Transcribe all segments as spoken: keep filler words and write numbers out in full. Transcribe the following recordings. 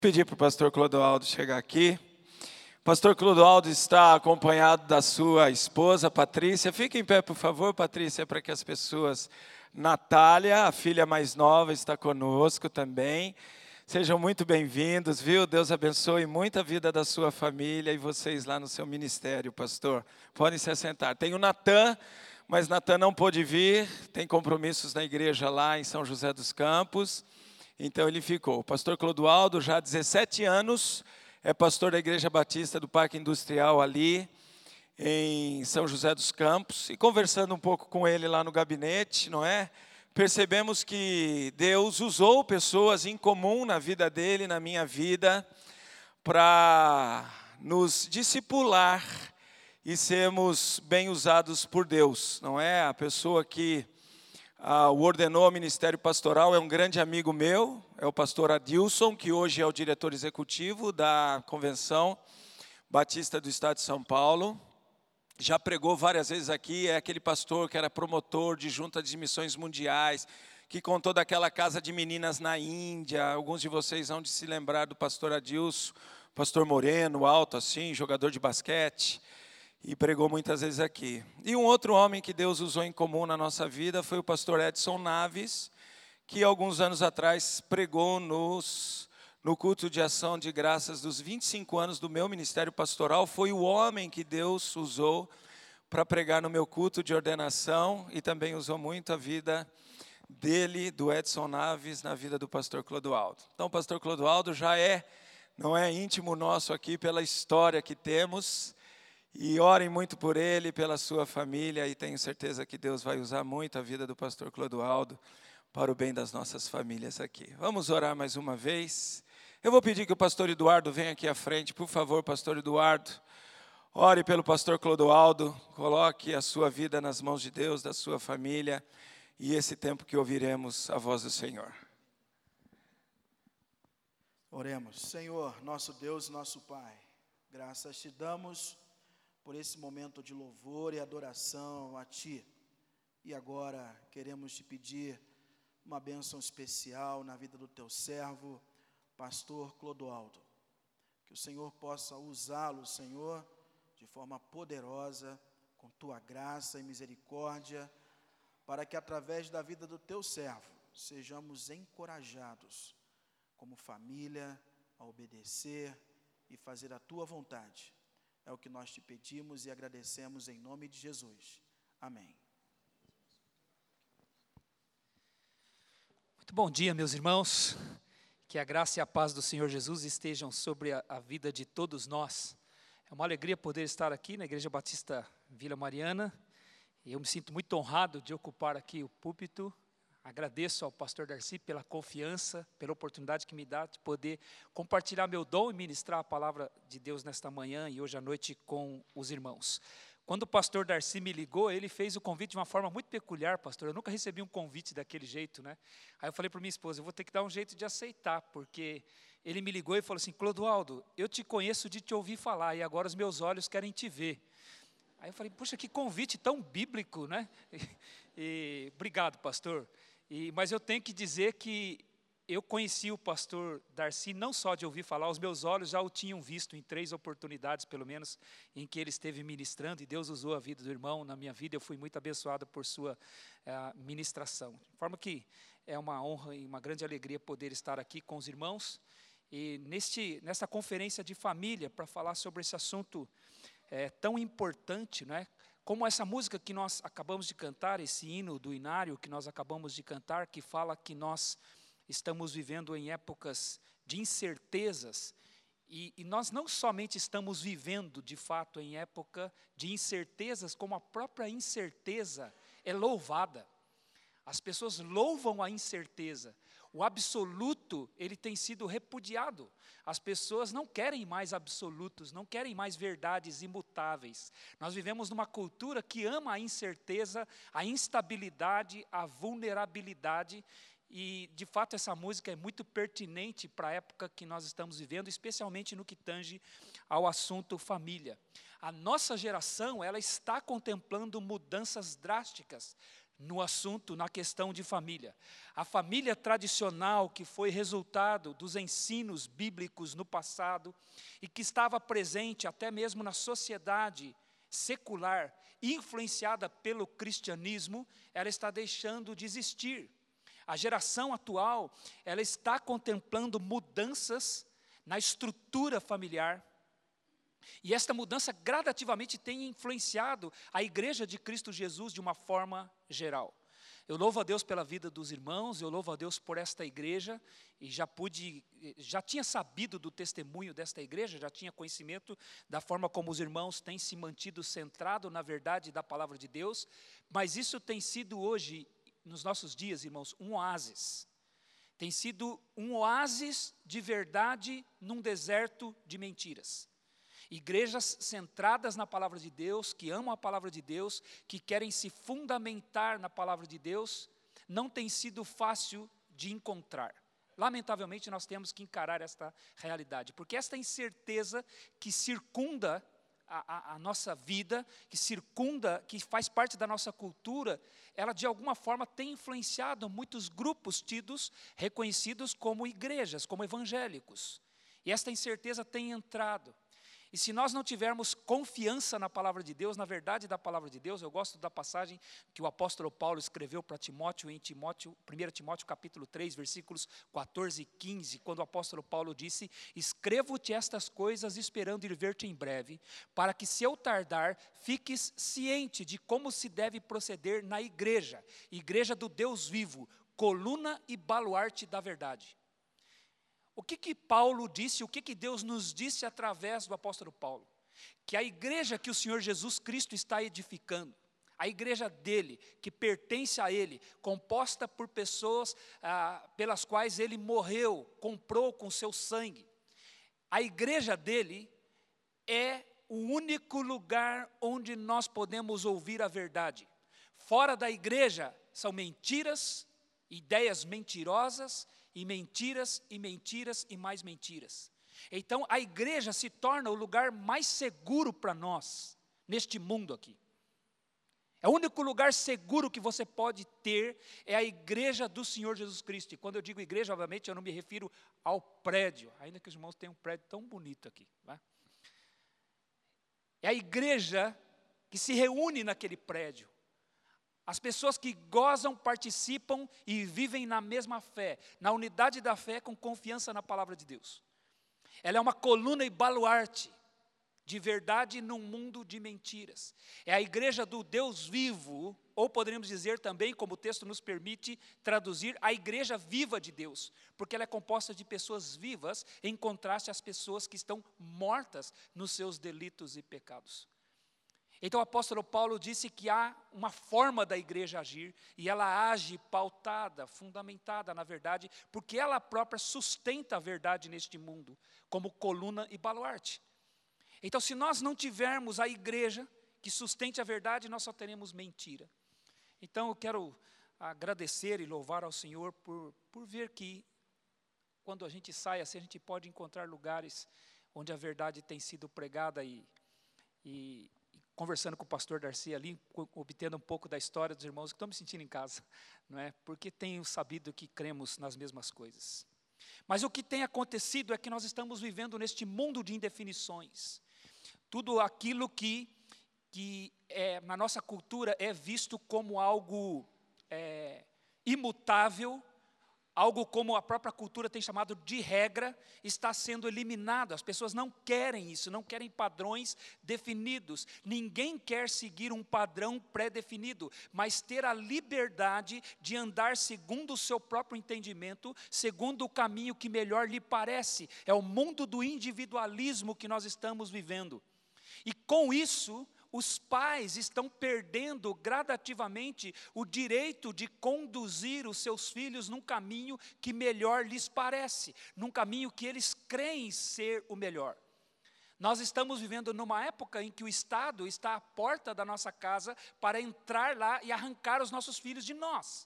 Pedir para o pastor Clodoaldo chegar aqui. O pastor Clodoaldo está acompanhado da sua esposa, Patrícia. Fique em pé, por favor, Patrícia, para que as pessoas... Natália, a filha mais nova, está conosco também. Sejam muito bem-vindos, viu? Deus abençoe muito a vida da sua família e vocês lá no seu ministério, pastor. Podem se assentar. Tem o Natan, mas Natan não pôde vir, tem compromissos na igreja lá em São José dos Campos. Então ele ficou. O pastor Clodoaldo, já há dezessete anos, é pastor da Igreja Batista do Parque Industrial ali, em São José dos Campos. E conversando um pouco com ele lá no gabinete, não é? Percebemos que Deus usou pessoas em comum na vida dele, na minha vida, para nos discipular e sermos bem usados por Deus, não é? A pessoa que Ah, o ordenou ao ministério pastoral é um grande amigo meu, é o pastor Adilson, que hoje é o diretor executivo da Convenção Batista do Estado de São Paulo. Já pregou várias vezes aqui, é aquele pastor que era promotor de junta de missões mundiais, que contou daquela casa de meninas na Índia. Alguns de vocês vão de se lembrar do pastor Adilson, pastor moreno, alto assim, jogador de basquete. E pregou muitas vezes aqui. E um outro homem que Deus usou em comum na nossa vida foi o pastor Edson Naves, que alguns anos atrás pregou nos, no culto de ação de graças dos vinte e cinco anos do meu ministério pastoral. Foi o homem que Deus usou para pregar no meu culto de ordenação e também usou muito a vida dele, do Edson Naves, na vida do pastor Clodoaldo. Então o pastor Clodoaldo já é, não é íntimo nosso aqui pela história que temos. E orem muito por ele, pela sua família, e tenho certeza que Deus vai usar muito a vida do pastor Clodoaldo para o bem das nossas famílias aqui. Vamos orar mais uma vez. Eu vou pedir que o pastor Eduardo venha aqui à frente, por favor, pastor Eduardo. Ore pelo pastor Clodoaldo, coloque a sua vida nas mãos de Deus, da sua família, e esse tempo que ouviremos a voz do Senhor. Oremos. Senhor, nosso Deus e nosso Pai, graças te damos por esse momento de louvor e adoração a Ti. E agora queremos te pedir uma bênção especial na vida do Teu servo, pastor Clodoaldo. Que o Senhor possa usá-lo, Senhor, de forma poderosa, com Tua graça e misericórdia, para que através da vida do Teu servo, sejamos encorajados, como família, a obedecer e fazer a Tua vontade. É o que nós te pedimos e agradecemos em nome de Jesus. Amém. Muito bom dia, meus irmãos. Que a graça e a paz do Senhor Jesus estejam sobre a, a vida de todos nós. É uma alegria poder estar aqui na Igreja Batista Vila Mariana. E eu me sinto muito honrado de ocupar aqui o púlpito. Agradeço ao pastor Darcy pela confiança, pela oportunidade que me dá de poder compartilhar meu dom e ministrar a palavra de Deus nesta manhã e hoje à noite com os irmãos. Quando o pastor Darcy me ligou, ele fez o convite de uma forma muito peculiar, pastor. Eu nunca recebi um convite daquele jeito, né? Aí eu falei para minha esposa, eu vou ter que dar um jeito de aceitar, porque ele me ligou e falou assim, Clodoaldo, eu te conheço de te ouvir falar e agora os meus olhos querem te ver. Aí eu falei, puxa, que convite tão bíblico, né? E, e, obrigado, pastor. E, mas eu tenho que dizer que eu conheci o pastor Darcy não só de ouvir falar, os meus olhos já o tinham visto em três oportunidades, pelo menos, em que ele esteve ministrando, e Deus usou a vida do irmão na minha vida, eu fui muito abençoado por sua uh, ministração. De forma que é uma honra e uma grande alegria poder estar aqui com os irmãos, e neste, nesta conferência de família, para falar sobre esse assunto é, tão importante, não é? Como essa música que nós acabamos de cantar, esse hino do Inário que nós acabamos de cantar, que fala que nós estamos vivendo em épocas de incertezas, e, e nós não somente estamos vivendo, de fato, em época de incertezas, como a própria incerteza é louvada. As pessoas louvam a incerteza. O absoluto, ele tem sido repudiado. As pessoas não querem mais absolutos, não querem mais verdades imutáveis. Nós vivemos numa cultura que ama a incerteza, a instabilidade, a vulnerabilidade. E, de fato, essa música é muito pertinente para a época que nós estamos vivendo, especialmente no que tange ao assunto família. A nossa geração, ela está contemplando mudanças drásticas no assunto, na questão de família. A família tradicional, que foi resultado dos ensinos bíblicos no passado e que estava presente até mesmo na sociedade secular, influenciada pelo cristianismo, ela está deixando de existir. A geração atual, ela está contemplando mudanças na estrutura familiar. E esta mudança gradativamente tem influenciado a Igreja de Cristo Jesus de uma forma geral. Eu louvo a Deus pela vida dos irmãos, eu louvo a Deus por esta igreja, e já pude, já tinha sabido do testemunho desta igreja, já tinha conhecimento da forma como os irmãos têm se mantido centrados na verdade da palavra de Deus, mas isso tem sido hoje, nos nossos dias, irmãos, um oásis. Tem sido um oásis de verdade num deserto de mentiras. Igrejas centradas na palavra de Deus, que amam a palavra de Deus, que querem se fundamentar na palavra de Deus, não tem sido fácil de encontrar. Lamentavelmente, nós temos que encarar esta realidade, porque esta incerteza que circunda a, a, a nossa vida, que circunda, que faz parte da nossa cultura, ela de alguma forma tem influenciado muitos grupos tidos, reconhecidos como igrejas, como evangélicos. E esta incerteza tem entrado. E se nós não tivermos confiança na palavra de Deus, na verdade da palavra de Deus, eu gosto da passagem que o apóstolo Paulo escreveu para Timóteo, em Timóteo, primeiro Timóteo capítulo três, versículos quatorze e quinze, quando o apóstolo Paulo disse: escrevo-te estas coisas esperando ir ver-te em breve, para que se eu tardar, fiques ciente de como se deve proceder na igreja, igreja do Deus vivo, coluna e baluarte da verdade. O que que Paulo disse, o que que Deus nos disse através do apóstolo Paulo? Que a igreja que o Senhor Jesus Cristo está edificando, a igreja dele, que pertence a ele, composta por pessoas ah, pelas quais ele morreu, comprou com seu sangue, a igreja dele é o único lugar onde nós podemos ouvir a verdade. Fora da igreja são mentiras, ideias mentirosas, e mentiras, e mentiras, e mais mentiras. Então, a igreja se torna o lugar mais seguro para nós, neste mundo aqui. É o único lugar seguro que você pode ter, é a igreja do Senhor Jesus Cristo. E quando eu digo igreja, obviamente, eu não me refiro ao prédio, ainda que os irmãos tenham um prédio tão bonito aqui. Não é? É a igreja que se reúne naquele prédio. As pessoas que gozam, participam e vivem na mesma fé, na unidade da fé, com confiança na palavra de Deus. Ela é uma coluna e baluarte de verdade num mundo de mentiras. É a igreja do Deus vivo, ou poderíamos dizer também, como o texto nos permite traduzir, a igreja viva de Deus, porque ela é composta de pessoas vivas, em contraste às pessoas que estão mortas nos seus delitos e pecados. Então o apóstolo Paulo disse que há uma forma da igreja agir, e ela age pautada, fundamentada na verdade, porque ela própria sustenta a verdade neste mundo, como coluna e baluarte. Então se nós não tivermos a igreja que sustente a verdade, nós só teremos mentira. Então eu quero agradecer e louvar ao Senhor por, por ver que quando a gente sai assim, a gente pode encontrar lugares onde a verdade tem sido pregada e... e conversando com o pastor Darcy ali, obtendo um pouco da história dos irmãos que estão me sentindo em casa, não é? Porque tenho sabido que cremos nas mesmas coisas. Mas o que tem acontecido é que nós estamos vivendo neste mundo de indefinições. Tudo aquilo que, que é, na nossa cultura é visto como algo é, imutável, algo como a própria cultura tem chamado de regra, está sendo eliminado. As pessoas não querem isso, não querem padrões definidos. Ninguém quer seguir um padrão pré-definido, mas ter a liberdade de andar segundo o seu próprio entendimento, segundo o caminho que melhor lhe parece. É o mundo do individualismo que nós estamos vivendo. E com isso, os pais estão perdendo gradativamente o direito de conduzir os seus filhos num caminho que melhor lhes parece, num caminho que eles creem ser o melhor. Nós estamos vivendo numa época em que o Estado está à porta da nossa casa para entrar lá e arrancar os nossos filhos de nós.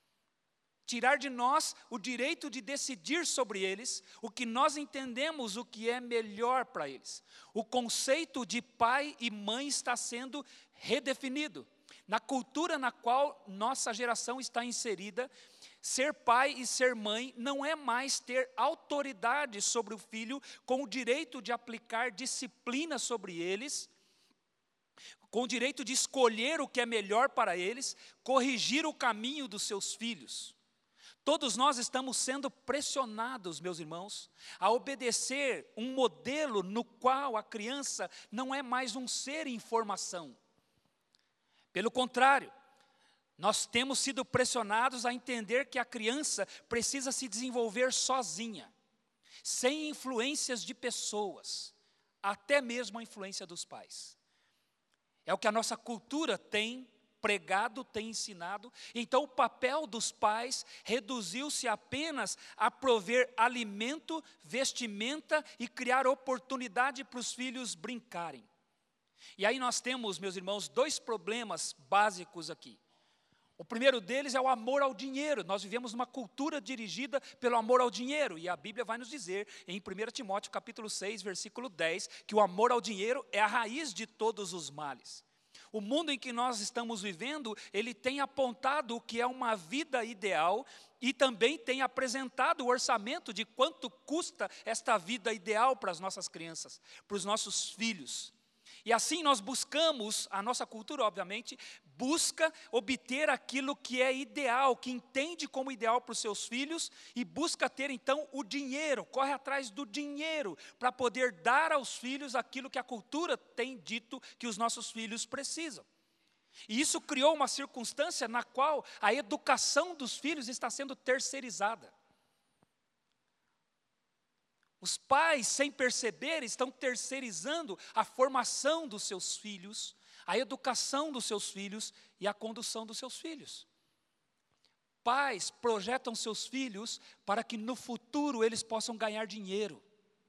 Tirar de nós o direito de decidir sobre eles, o que nós entendemos o que é melhor para eles. O conceito de pai e mãe está sendo redefinido. Na cultura na qual nossa geração está inserida, ser pai e ser mãe não é mais ter autoridade sobre o filho, com o direito de aplicar disciplina sobre eles, com o direito de escolher o que é melhor para eles, corrigir o caminho dos seus filhos. Todos nós estamos sendo pressionados, meus irmãos, a obedecer um modelo no qual a criança não é mais um ser em formação. Pelo contrário, nós temos sido pressionados a entender que a criança precisa se desenvolver sozinha, sem influências de pessoas, até mesmo a influência dos pais. É o que a nossa cultura tem pregado, tem ensinado. Então o papel dos pais reduziu-se apenas a prover alimento, vestimenta e criar oportunidade para os filhos brincarem. E aí nós temos, meus irmãos, dois problemas básicos aqui. O primeiro deles é o amor ao dinheiro. Nós vivemos numa cultura dirigida pelo amor ao dinheiro. E a Bíblia vai nos dizer, em primeiro Timóteo capítulo seis, versículo dez, que o amor ao dinheiro é a raiz de todos os males. O mundo em que nós estamos vivendo, ele tem apontado o que é uma vida ideal e também tem apresentado o orçamento de quanto custa esta vida ideal para as nossas crianças, para os nossos filhos. E assim nós buscamos, a nossa cultura obviamente, busca obter aquilo que é ideal, que entende como ideal para os seus filhos e busca ter então o dinheiro, corre atrás do dinheiro para poder dar aos filhos aquilo que a cultura tem dito que os nossos filhos precisam. E isso criou uma circunstância na qual a educação dos filhos está sendo terceirizada. Os pais, sem perceber, estão terceirizando a formação dos seus filhos, a educação dos seus filhos e a condução dos seus filhos. Pais projetam seus filhos para que no futuro eles possam ganhar dinheiro.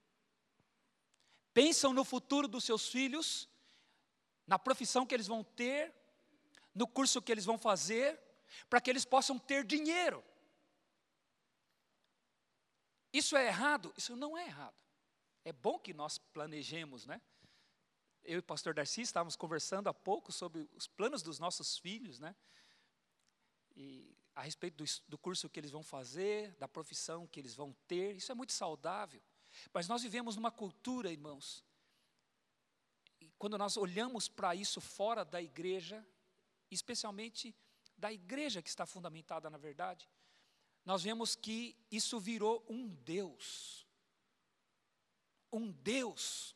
Pensam no futuro dos seus filhos, na profissão que eles vão ter, no curso que eles vão fazer, para que eles possam ter dinheiro. Isso é errado? Isso não é errado. É bom que nós planejemos, né? Eu e o pastor Darcy estávamos conversando há pouco sobre os planos dos nossos filhos, né? E a respeito do, do curso que eles vão fazer, da profissão que eles vão ter, isso é muito saudável. Mas nós vivemos numa cultura, irmãos, e quando nós olhamos para isso fora da igreja, especialmente da igreja que está fundamentada na verdade, nós vemos que isso virou um Deus. Um Deus.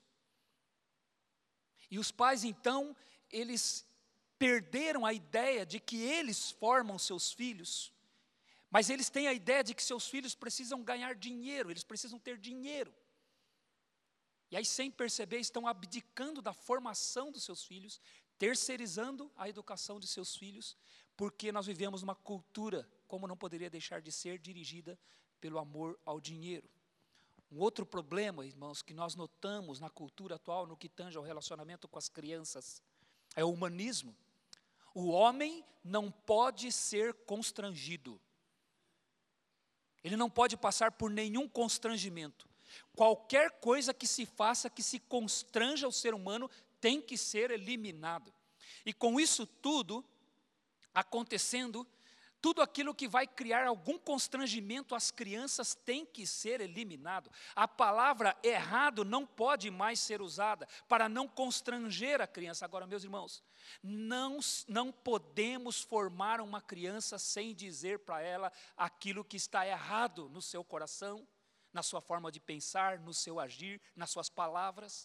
E os pais, então, eles perderam a ideia de que eles formam seus filhos, mas eles têm a ideia de que seus filhos precisam ganhar dinheiro, eles precisam ter dinheiro. E aí, sem perceber, estão abdicando da formação dos seus filhos, terceirizando a educação de seus filhos, porque nós vivemos uma cultura, como não poderia deixar de ser, dirigida pelo amor ao dinheiro. Um outro problema, irmãos, que nós notamos na cultura atual, no que tange ao relacionamento com as crianças, é o humanismo. O homem não pode ser constrangido. Ele não pode passar por nenhum constrangimento. Qualquer coisa que se faça, que se constranja o ser humano, tem que ser eliminado. E com isso tudo acontecendo, tudo aquilo que vai criar algum constrangimento às crianças tem que ser eliminado. A palavra errado não pode mais ser usada para não constranger a criança. Agora, meus irmãos, não, não podemos formar uma criança sem dizer para ela aquilo que está errado no seu coração, na sua forma de pensar, no seu agir, nas suas palavras.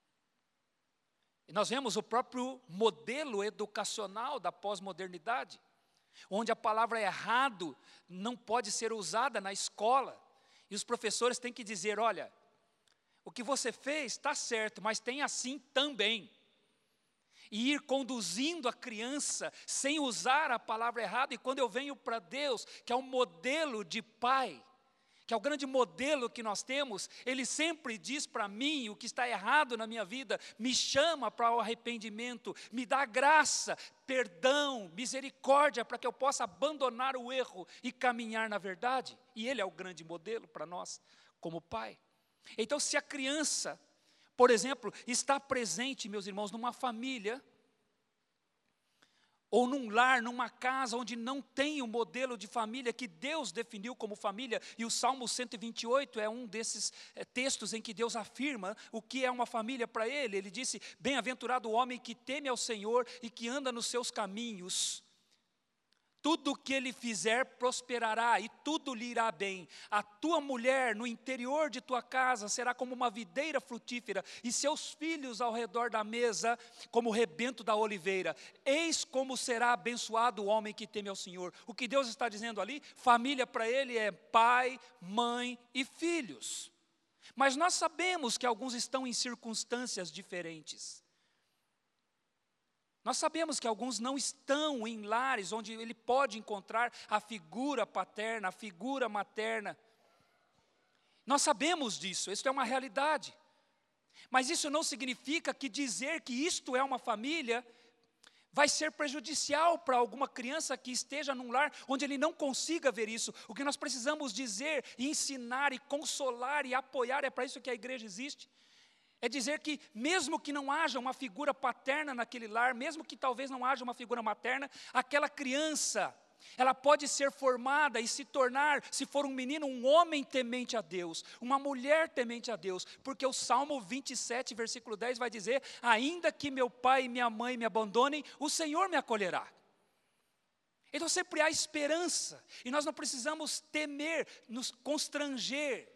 E nós vemos o próprio modelo educacional da pós-modernidade, onde a palavra errado não pode ser usada na escola. E os professores têm que dizer, olha, o que você fez está certo, mas tem assim também. E ir conduzindo a criança sem usar a palavra errada. E quando eu venho para Deus, que é um modelo de pai, que é o grande modelo que nós temos, Ele sempre diz para mim o que está errado na minha vida, me chama para o arrependimento, me dá graça, perdão, misericórdia, para que eu possa abandonar o erro e caminhar na verdade. E Ele é o grande modelo para nós, como pai. Então, se a criança, por exemplo, está presente, meus irmãos, numa família ou num lar, numa casa onde não tem o modelo de família que Deus definiu como família, e o Salmo cento e vinte e oito é um desses é, textos em que Deus afirma o que é uma família para ele. Ele disse: bem-aventurado o homem que teme ao Senhor e que anda nos seus caminhos. Tudo que ele fizer prosperará e tudo lhe irá bem. A tua mulher no interior de tua casa será como uma videira frutífera, e seus filhos ao redor da mesa como o rebento da oliveira. Eis como será abençoado o homem que teme ao Senhor. O que Deus está dizendo ali, família para ele é pai, mãe e filhos. Mas nós sabemos que alguns estão em circunstâncias diferentes. Nós sabemos que alguns não estão em lares onde ele pode encontrar a figura paterna, a figura materna. Nós sabemos disso, isso é uma realidade. Mas isso não significa que dizer que isto é uma família vai ser prejudicial para alguma criança que esteja num lar onde ele não consiga ver isso. O que nós precisamos dizer, e ensinar, e consolar, e apoiar, é para isso que a igreja existe. É dizer que mesmo que não haja uma figura paterna naquele lar, mesmo que talvez não haja uma figura materna, aquela criança, ela pode ser formada e se tornar, se for um menino, um homem temente a Deus, uma mulher temente a Deus, porque o Salmo vinte e sete, versículo dez vai dizer: ainda que meu pai e minha mãe me abandonem, o Senhor me acolherá. Então sempre há esperança, e nós não precisamos temer, nos constranger,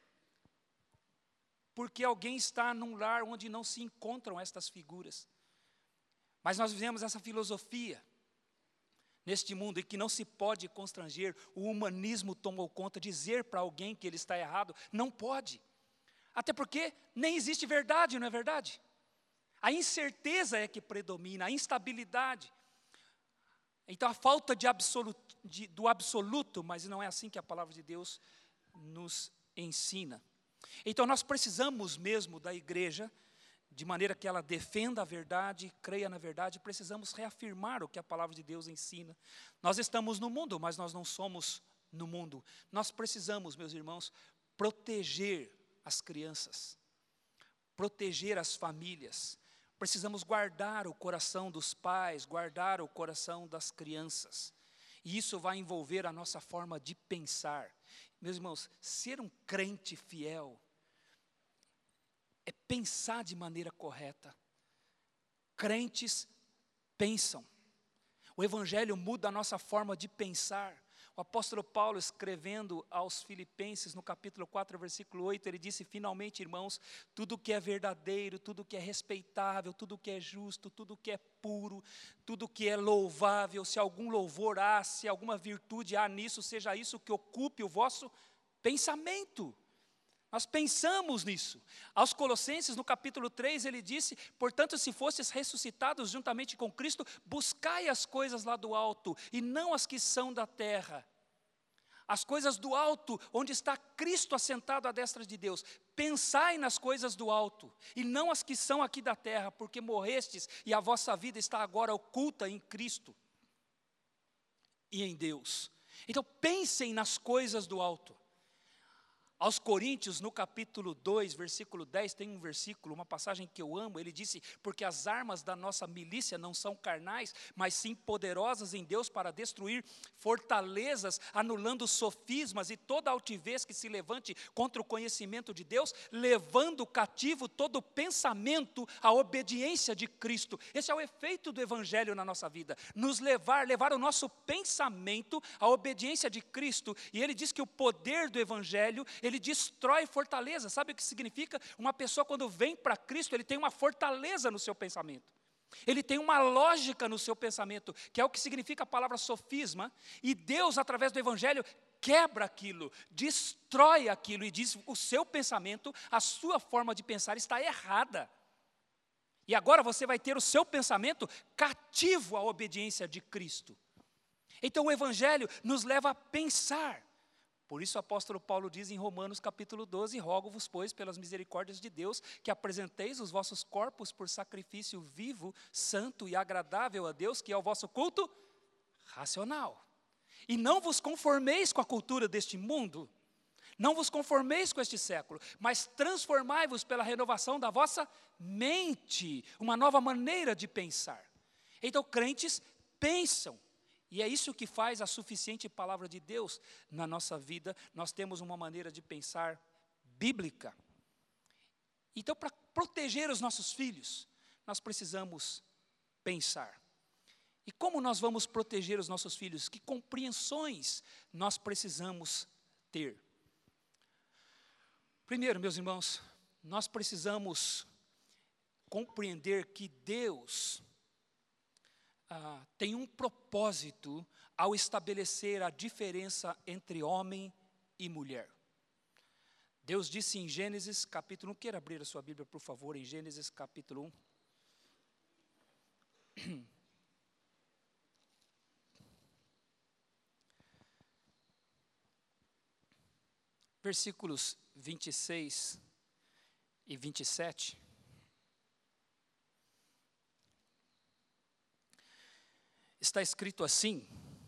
porque alguém está num lar onde não se encontram estas figuras. Mas nós vivemos essa filosofia neste mundo em que não se pode constranger. O humanismo tomou conta. Dizer para alguém que ele está errado, não pode. Até porque nem existe verdade, não é verdade? A incerteza é que predomina, a instabilidade. Então a falta de absoluto, de, do absoluto, mas não é assim que a palavra de Deus nos ensina. Então nós precisamos mesmo da igreja, de maneira que ela defenda a verdade, creia na verdade. Precisamos reafirmar o que a palavra de Deus ensina. Nós estamos no mundo, mas nós não somos no mundo. Nós precisamos, meus irmãos, proteger as crianças, proteger as famílias. Precisamos guardar o coração dos pais, guardar o coração das crianças. E isso vai envolver a nossa forma de pensar. Meus irmãos, ser um crente fiel é pensar de maneira correta. Crentes pensam. O Evangelho muda a nossa forma de pensar. O apóstolo Paulo, escrevendo aos Filipenses, no capítulo quatro, versículo oito, ele disse: finalmente, irmãos, tudo que é verdadeiro, tudo que é respeitável, tudo que é justo, tudo que é puro, tudo que é louvável, se algum louvor há, se alguma virtude há nisso, seja isso que ocupe o vosso pensamento. Nós pensamos nisso. Aos Colossenses, no capítulo três, ele disse: portanto, se fostes ressuscitados juntamente com Cristo, buscai as coisas lá do alto, e não as que são da terra. As coisas do alto, onde está Cristo assentado à destra de Deus. Pensai nas coisas do alto, e não as que são aqui da terra, porque morrestes, e a vossa vida está agora oculta em Cristo e em Deus. Então pensem nas coisas do alto. Aos Coríntios, no capítulo dois, versículo dez, tem um versículo, uma passagem que eu amo. Ele disse: porque as armas da nossa milícia não são carnais, mas sim poderosas em Deus para destruir fortalezas, anulando sofismas e toda altivez que se levante contra o conhecimento de Deus, levando cativo todo pensamento à obediência de Cristo. Esse é o efeito do Evangelho na nossa vida, nos levar, levar o nosso pensamento à obediência de Cristo. E ele diz que o poder do Evangelho, ele destrói fortaleza. Sabe o que significa? Uma pessoa, quando vem para Cristo, ele tem uma fortaleza no seu pensamento. Ele tem uma lógica no seu pensamento, que é o que significa a palavra sofisma. E Deus, através do Evangelho, quebra aquilo, destrói aquilo e diz: o seu pensamento, a sua forma de pensar está errada. E agora você vai ter o seu pensamento cativo à obediência de Cristo. Então o Evangelho nos leva a pensar. Por isso o apóstolo Paulo diz em Romanos capítulo doze: rogo-vos, pois, pelas misericórdias de Deus, que apresenteis os vossos corpos por sacrifício vivo, santo e agradável a Deus, que é o vosso culto racional. E não vos conformeis com a cultura deste mundo, não vos conformeis com este século, mas transformai-vos pela renovação da vossa mente, uma nova maneira de pensar. Então crentes pensam. E é isso que faz a suficiente palavra de Deus na nossa vida. Nós temos uma maneira de pensar bíblica. Então, para proteger os nossos filhos, nós precisamos pensar. E como nós vamos proteger os nossos filhos? Que compreensões nós precisamos ter? Primeiro, meus irmãos, nós precisamos compreender que Deus ah, tem um propósito ao estabelecer a diferença entre homem e mulher. Deus disse em Gênesis capítulo um, queira abrir a sua Bíblia, por favor, em Gênesis capítulo um. Versículos vinte e seis e vinte e sete. Está escrito assim: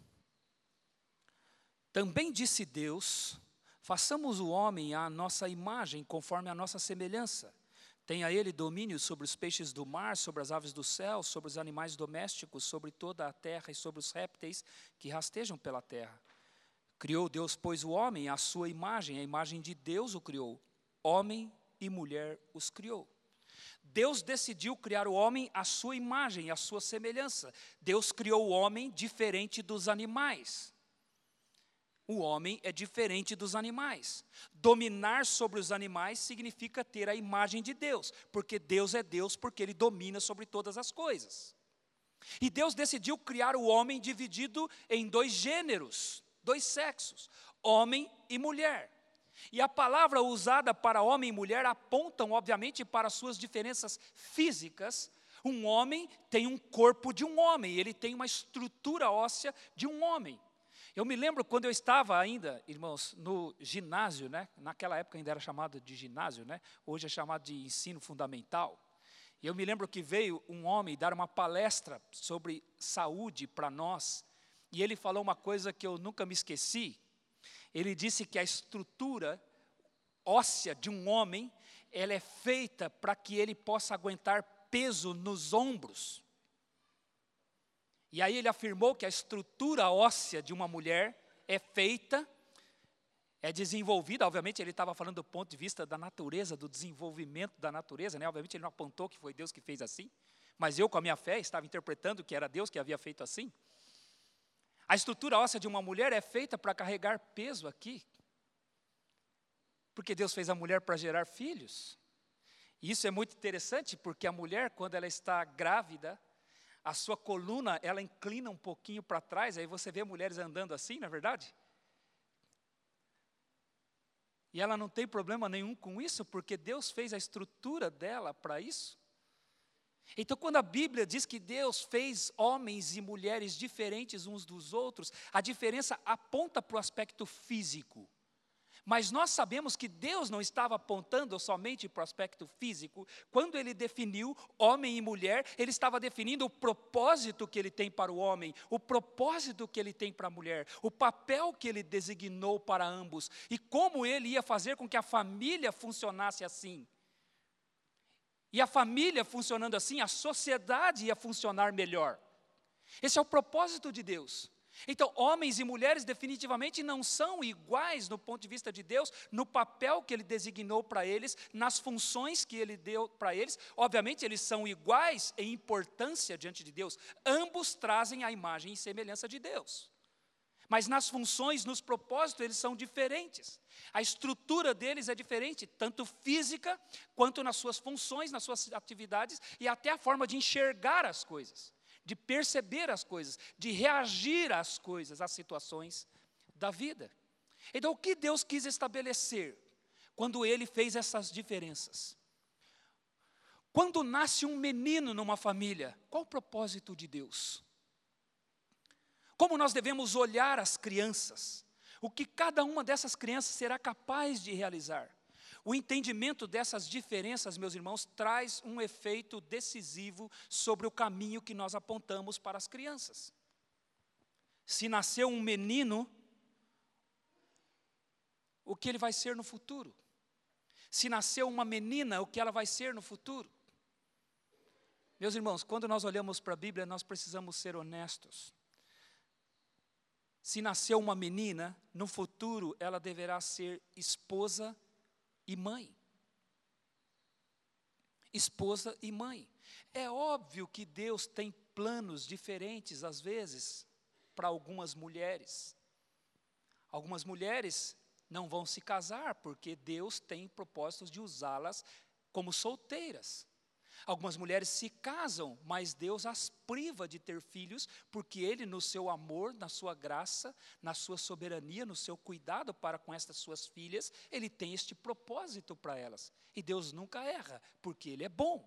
também disse Deus, façamos o homem à nossa imagem, conforme a nossa semelhança. Tenha ele domínio sobre os peixes do mar, sobre as aves do céu, sobre os animais domésticos, sobre toda a terra e sobre os répteis que rastejam pela terra. Criou Deus, pois, o homem à sua imagem, a imagem de Deus o criou. Homem e mulher os criou. Deus decidiu criar o homem à sua imagem, à sua semelhança. Deus criou o homem diferente dos animais. O homem é diferente dos animais. Dominar sobre os animais significa ter a imagem de Deus, porque Deus é Deus, porque Ele domina sobre todas as coisas. E Deus decidiu criar o homem dividido em dois gêneros, dois sexos, homem e mulher. E a palavra usada para homem e mulher apontam, obviamente, para suas diferenças físicas. Um homem tem um corpo de um homem, ele tem uma estrutura óssea de um homem. Eu me lembro quando eu estava ainda, irmãos, no ginásio, né? Naquela época ainda era chamado de ginásio, né? Hoje é chamado de ensino fundamental. E eu me lembro que veio um homem dar uma palestra sobre saúde para nós, e ele falou uma coisa que eu nunca me esqueci. Ele disse que a estrutura óssea de um homem, ela é feita para que ele possa aguentar peso nos ombros. E aí ele afirmou que a estrutura óssea de uma mulher é feita, é desenvolvida, obviamente ele estava falando do ponto de vista da natureza, do desenvolvimento da natureza, né? Obviamente ele não apontou que foi Deus que fez assim, mas eu com a minha fé estava interpretando que era Deus que havia feito assim. A estrutura óssea de uma mulher é feita para carregar peso aqui, porque Deus fez a mulher para gerar filhos. E isso é muito interessante, porque a mulher, quando ela está grávida, a sua coluna, ela inclina um pouquinho para trás, aí você vê mulheres andando assim, não é verdade? E ela não tem problema nenhum com isso, porque Deus fez a estrutura dela para isso. Então, quando a Bíblia diz que Deus fez homens e mulheres diferentes uns dos outros, a diferença aponta para o aspecto físico. Mas nós sabemos que Deus não estava apontando somente para o aspecto físico. Quando Ele definiu homem e mulher, Ele estava definindo o propósito que Ele tem para o homem, o propósito que Ele tem para a mulher, o papel que Ele designou para ambos, e como Ele ia fazer com que a família funcionasse assim. E a família funcionando assim, a sociedade ia funcionar melhor. Esse é o propósito de Deus. Então, homens e mulheres definitivamente não são iguais no ponto de vista de Deus, no papel que Ele designou para eles, nas funções que Ele deu para eles. Obviamente, eles são iguais em importância diante de Deus. Ambos trazem a imagem e semelhança de Deus. Mas nas funções, nos propósitos, eles são diferentes. A estrutura deles é diferente, tanto física, quanto nas suas funções, nas suas atividades, e até a forma de enxergar as coisas, de perceber as coisas, de reagir às coisas, às situações da vida. Então, o que Deus quis estabelecer quando Ele fez essas diferenças? Quando nasce um menino numa família, qual o propósito de Deus? Como nós devemos olhar as crianças? O que cada uma dessas crianças será capaz de realizar? O entendimento dessas diferenças, meus irmãos, traz um efeito decisivo sobre o caminho que nós apontamos para as crianças. Se nasceu um menino, o que ele vai ser no futuro? Se nasceu uma menina, o que ela vai ser no futuro? Meus irmãos, quando nós olhamos para a Bíblia, nós precisamos ser honestos. Se nasceu uma menina, no futuro ela deverá ser esposa e mãe. Esposa e mãe. É óbvio que Deus tem planos diferentes, às vezes, para algumas mulheres. Algumas mulheres não vão se casar, porque Deus tem propósitos de usá-las como solteiras. Algumas mulheres se casam, mas Deus as priva de ter filhos, porque Ele, no seu amor, na sua graça, na sua soberania, no seu cuidado para com estas suas filhas, Ele tem este propósito para elas. E Deus nunca erra, porque Ele é bom.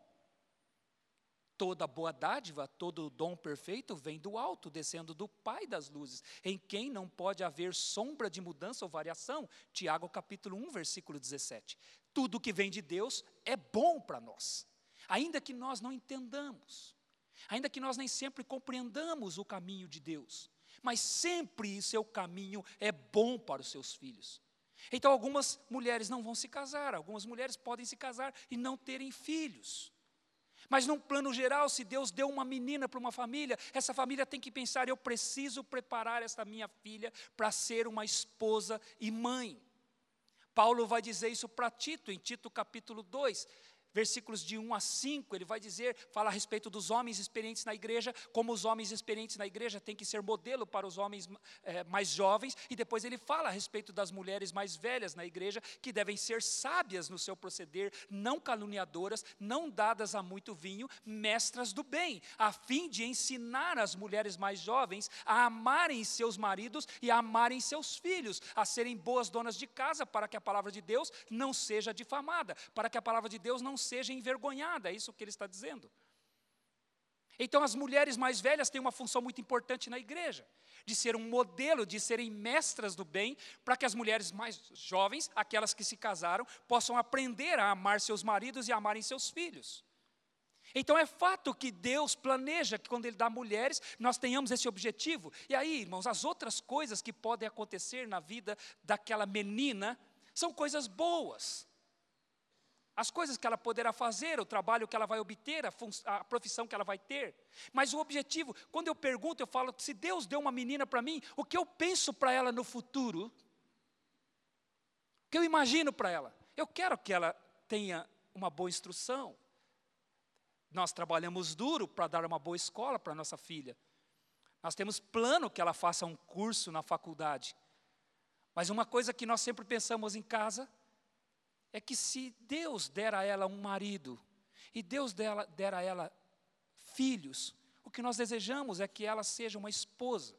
Toda boa dádiva, todo dom perfeito vem do alto, descendo do Pai das luzes, em quem não pode haver sombra de mudança ou variação. Tiago capítulo um, versículo dezessete. Tudo que vem de Deus é bom para nós. Ainda que nós não entendamos, ainda que nós nem sempre compreendamos o caminho de Deus, mas sempre o seu caminho é bom para os seus filhos. Então algumas mulheres não vão se casar, algumas mulheres podem se casar e não terem filhos. Mas num plano geral, se Deus deu uma menina para uma família, essa família tem que pensar, eu preciso preparar esta minha filha para ser uma esposa e mãe. Paulo vai dizer isso para Tito, em Tito capítulo dois, versículos de um a cinco, ele vai dizer, fala a respeito dos homens experientes na igreja, como os homens experientes na igreja têm que ser modelo para os homens é, mais jovens, e depois ele fala a respeito das mulheres mais velhas na igreja, que devem ser sábias no seu proceder, não caluniadoras, não dadas a muito vinho, mestras do bem, a fim de ensinar as mulheres mais jovens a amarem seus maridos e a amarem seus filhos, a serem boas donas de casa, para que a palavra de Deus não seja difamada, para que a palavra de Deus não seja envergonhada, é isso que ele está dizendo. Então as mulheres mais velhas têm uma função muito importante na igreja, de ser um modelo, de serem mestras do bem, para que as mulheres mais jovens, aquelas que se casaram, possam aprender a amar seus maridos e a amarem seus filhos. Então é fato que Deus planeja que quando Ele dá mulheres, nós tenhamos esse objetivo. E aí, irmãos, as outras coisas que podem acontecer na vida daquela menina, são coisas boas. As coisas que ela poderá fazer, o trabalho que ela vai obter, a, a profissão que ela vai ter. Mas o objetivo, quando eu pergunto, eu falo, se Deus deu uma menina para mim, o que eu penso para ela no futuro? O que eu imagino para ela? Eu quero que ela tenha uma boa instrução. Nós trabalhamos duro para dar uma boa escola para nossa filha. Nós temos plano que ela faça um curso na faculdade. Mas uma coisa que nós sempre pensamos em casa, é que se Deus der a ela um marido, e Deus der, der a ela filhos, o que nós desejamos é que ela seja uma esposa,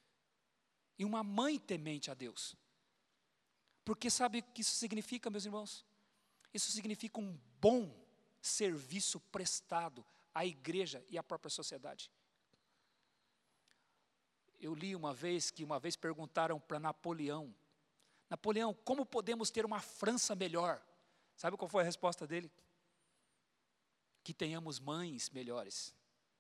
e uma mãe temente a Deus. Porque sabe o que isso significa, meus irmãos? Isso significa um bom serviço prestado à igreja e à própria sociedade. Eu li uma vez, que uma vez perguntaram para Napoleão, Napoleão, como podemos ter uma França melhor? Sabe qual foi a resposta dele? Que tenhamos mães melhores.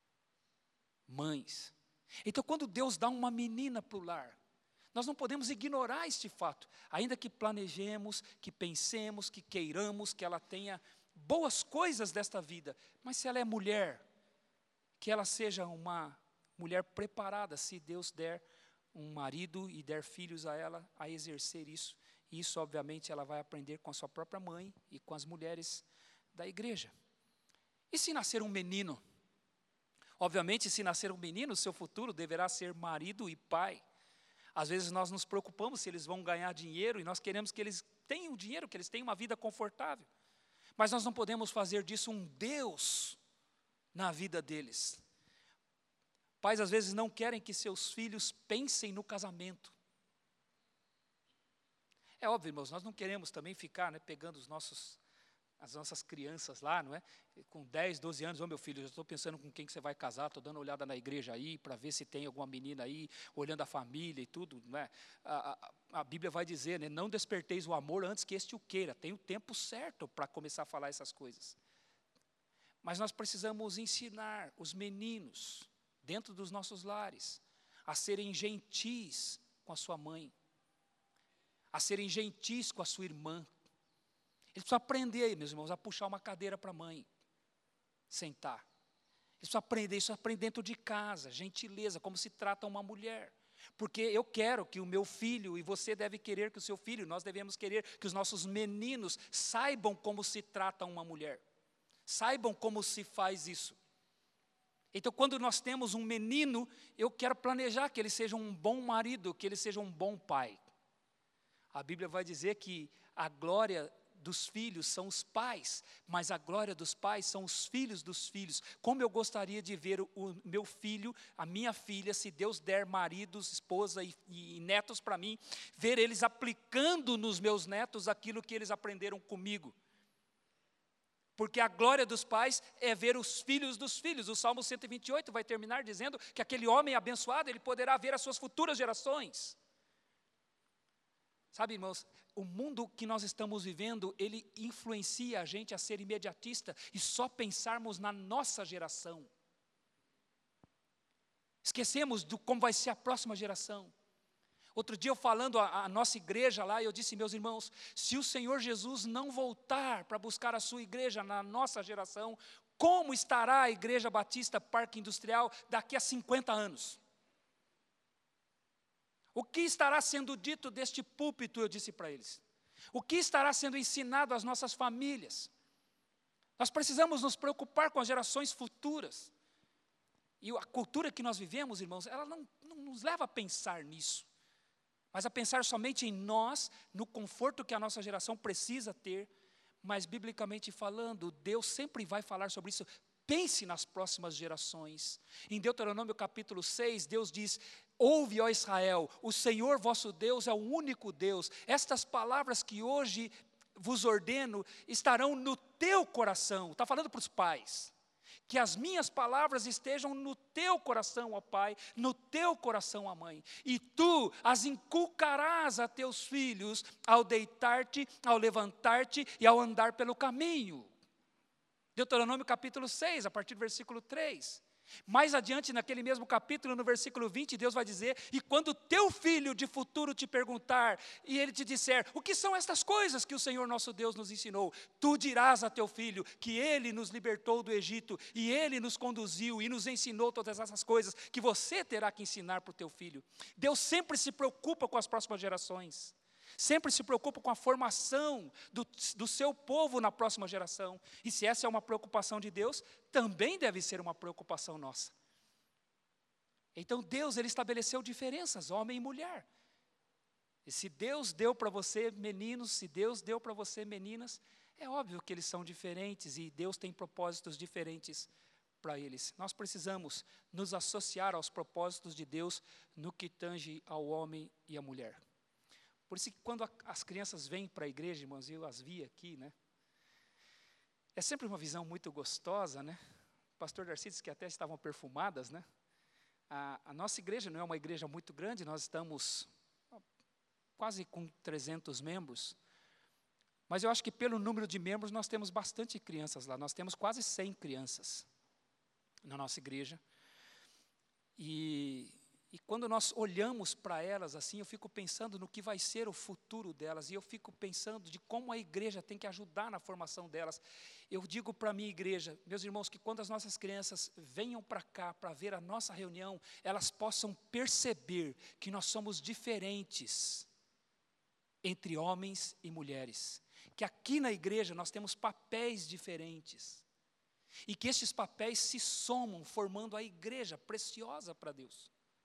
Mães. Então, quando Deus dá uma menina para o lar, nós não podemos ignorar este fato. Ainda que planejemos, que pensemos, que queiramos que ela tenha boas coisas desta vida. Mas se ela é mulher, que ela seja uma mulher preparada, se Deus der um marido e der filhos a ela, a exercer isso. E isso, obviamente, ela vai aprender com a sua própria mãe e com as mulheres da igreja. E se nascer um menino? Obviamente, se nascer um menino, seu futuro deverá ser marido e pai. Às vezes nós nos preocupamos se eles vão ganhar dinheiro e nós queremos que eles tenham dinheiro, que eles tenham uma vida confortável. Mas nós não podemos fazer disso um Deus na vida deles. Pais às vezes não querem que seus filhos pensem no casamento. É óbvio, irmãos, nós não queremos também ficar, né, pegando os nossos, as nossas crianças lá, não é? Com dez, doze anos, ô meu filho, eu estou pensando com quem que você vai casar, estou dando uma olhada na igreja aí, para ver se tem alguma menina aí, olhando a família e tudo, não é? A, a, a Bíblia vai dizer, né, não desperteis o amor antes que este o queira, tem o tempo certo para começar a falar essas coisas. Mas nós precisamos ensinar os meninos, dentro dos nossos lares, a serem gentis com a sua mãe, a serem gentis com a sua irmã. Eles precisam aprender, meus irmãos, a puxar uma cadeira para a mãe, sentar. Isso aprender, isso aprende dentro de casa, gentileza, como se trata uma mulher. Porque eu quero que o meu filho, e você deve querer que o seu filho, nós devemos querer que os nossos meninos saibam como se trata uma mulher. Saibam como se faz isso. Então, quando nós temos um menino, eu quero planejar que ele seja um bom marido, que ele seja um bom pai. A Bíblia vai dizer que a glória dos filhos são os pais, mas a glória dos pais são os filhos dos filhos. Como eu gostaria de ver o meu filho, a minha filha, se Deus der maridos, esposa e, e netos para mim, ver eles aplicando nos meus netos aquilo que eles aprenderam comigo. Porque a glória dos pais é ver os filhos dos filhos. O Salmo cento e vinte e oito vai terminar dizendo que aquele homem abençoado, ele poderá ver as suas futuras gerações. Sabe, irmãos, o mundo que nós estamos vivendo, ele influencia a gente a ser imediatista e só pensarmos na nossa geração. Esquecemos do como vai ser a próxima geração. Outro dia eu falando à nossa igreja lá, eu disse, meus irmãos, se o Senhor Jesus não voltar para buscar a sua igreja na nossa geração, como estará a Igreja Batista Parque Industrial daqui a cinquenta anos? O que estará sendo dito deste púlpito, eu disse para eles. O que estará sendo ensinado às nossas famílias? Nós precisamos nos preocupar com as gerações futuras. E a cultura que nós vivemos, irmãos, ela não, não nos leva a pensar nisso. Mas a pensar somente em nós, no conforto que a nossa geração precisa ter. Mas, biblicamente falando, Deus sempre vai falar sobre isso. Pense nas próximas gerações. Em Deuteronômio capítulo seis, Deus diz: ouve, ó Israel, o Senhor vosso Deus é o único Deus. Estas palavras que hoje vos ordeno estarão no teu coração. Está falando para os pais. Que as minhas palavras estejam no teu coração, ó Pai, no teu coração, ó Mãe. E tu as inculcarás a teus filhos ao deitar-te, ao levantar-te e ao andar pelo caminho. Deuteronômio capítulo seis, a partir do versículo três. Mais adiante, naquele mesmo capítulo, no versículo vinte, Deus vai dizer: e quando teu filho de futuro te perguntar, e ele te disser, o que são estas coisas que o Senhor nosso Deus nos ensinou? Tu dirás a teu filho que ele nos libertou do Egito, e ele nos conduziu, e nos ensinou todas essas coisas, que você terá que ensinar para o teu filho. Deus sempre se preocupa com as próximas gerações. Sempre se preocupa com a formação do, do seu povo na próxima geração. E se essa é uma preocupação de Deus, também deve ser uma preocupação nossa. Então Deus, ele estabeleceu diferenças, homem e mulher. E se Deus deu para você meninos, se Deus deu para você meninas, é óbvio que eles são diferentes e Deus tem propósitos diferentes para eles. Nós precisamos nos associar aos propósitos de Deus no que tange ao homem e à mulher. Por isso que quando a, as crianças vêm para a igreja, irmãos, eu as vi aqui, né? É sempre uma visão muito gostosa, né? O pastor Darcy disse que até estavam perfumadas, né? A, a nossa igreja não é uma igreja muito grande, nós estamos quase com trezentos membros. Mas eu acho que pelo número de membros nós temos bastante crianças lá. Nós temos quase cem crianças na nossa igreja. E... E quando nós olhamos para elas assim, eu fico pensando no que vai ser o futuro delas. E eu fico pensando de como a igreja tem que ajudar na formação delas. Eu digo para a minha igreja, meus irmãos, que quando as nossas crianças venham para cá para ver a nossa reunião, elas possam perceber que nós somos diferentes entre homens e mulheres. Que aqui na igreja nós temos papéis diferentes. E que estes papéis se somam, formando a igreja preciosa para Deus.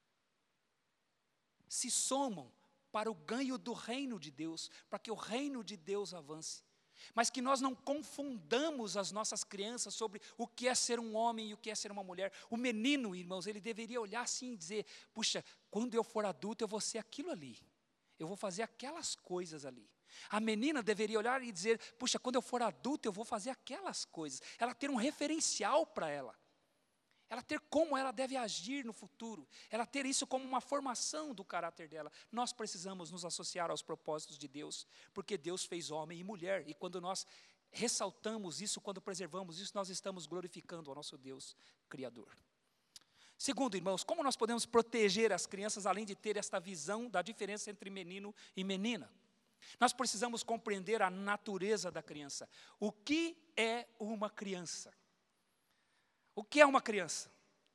Se somam para o ganho do reino de Deus, para que o reino de Deus avance. Mas que nós não confundamos as nossas crianças sobre o que é ser um homem e o que é ser uma mulher. O menino, irmãos, ele deveria olhar assim e dizer, puxa, quando eu for adulto eu vou ser aquilo ali. Eu vou fazer aquelas coisas ali. A menina deveria olhar e dizer, puxa, quando eu for adulto eu vou fazer aquelas coisas. Ela ter um referencial para ela. Ela ter como ela deve agir no futuro. Ela ter isso como uma formação do caráter dela. Nós precisamos nos associar aos propósitos de Deus, porque Deus fez homem e mulher. E quando nós ressaltamos isso, quando preservamos isso, nós estamos glorificando ao nosso Deus Criador. Segundo, irmãos, como nós podemos proteger as crianças, além de ter esta visão da diferença entre menino e menina? Nós precisamos compreender a natureza da criança. O que é uma criança? O que é uma criança?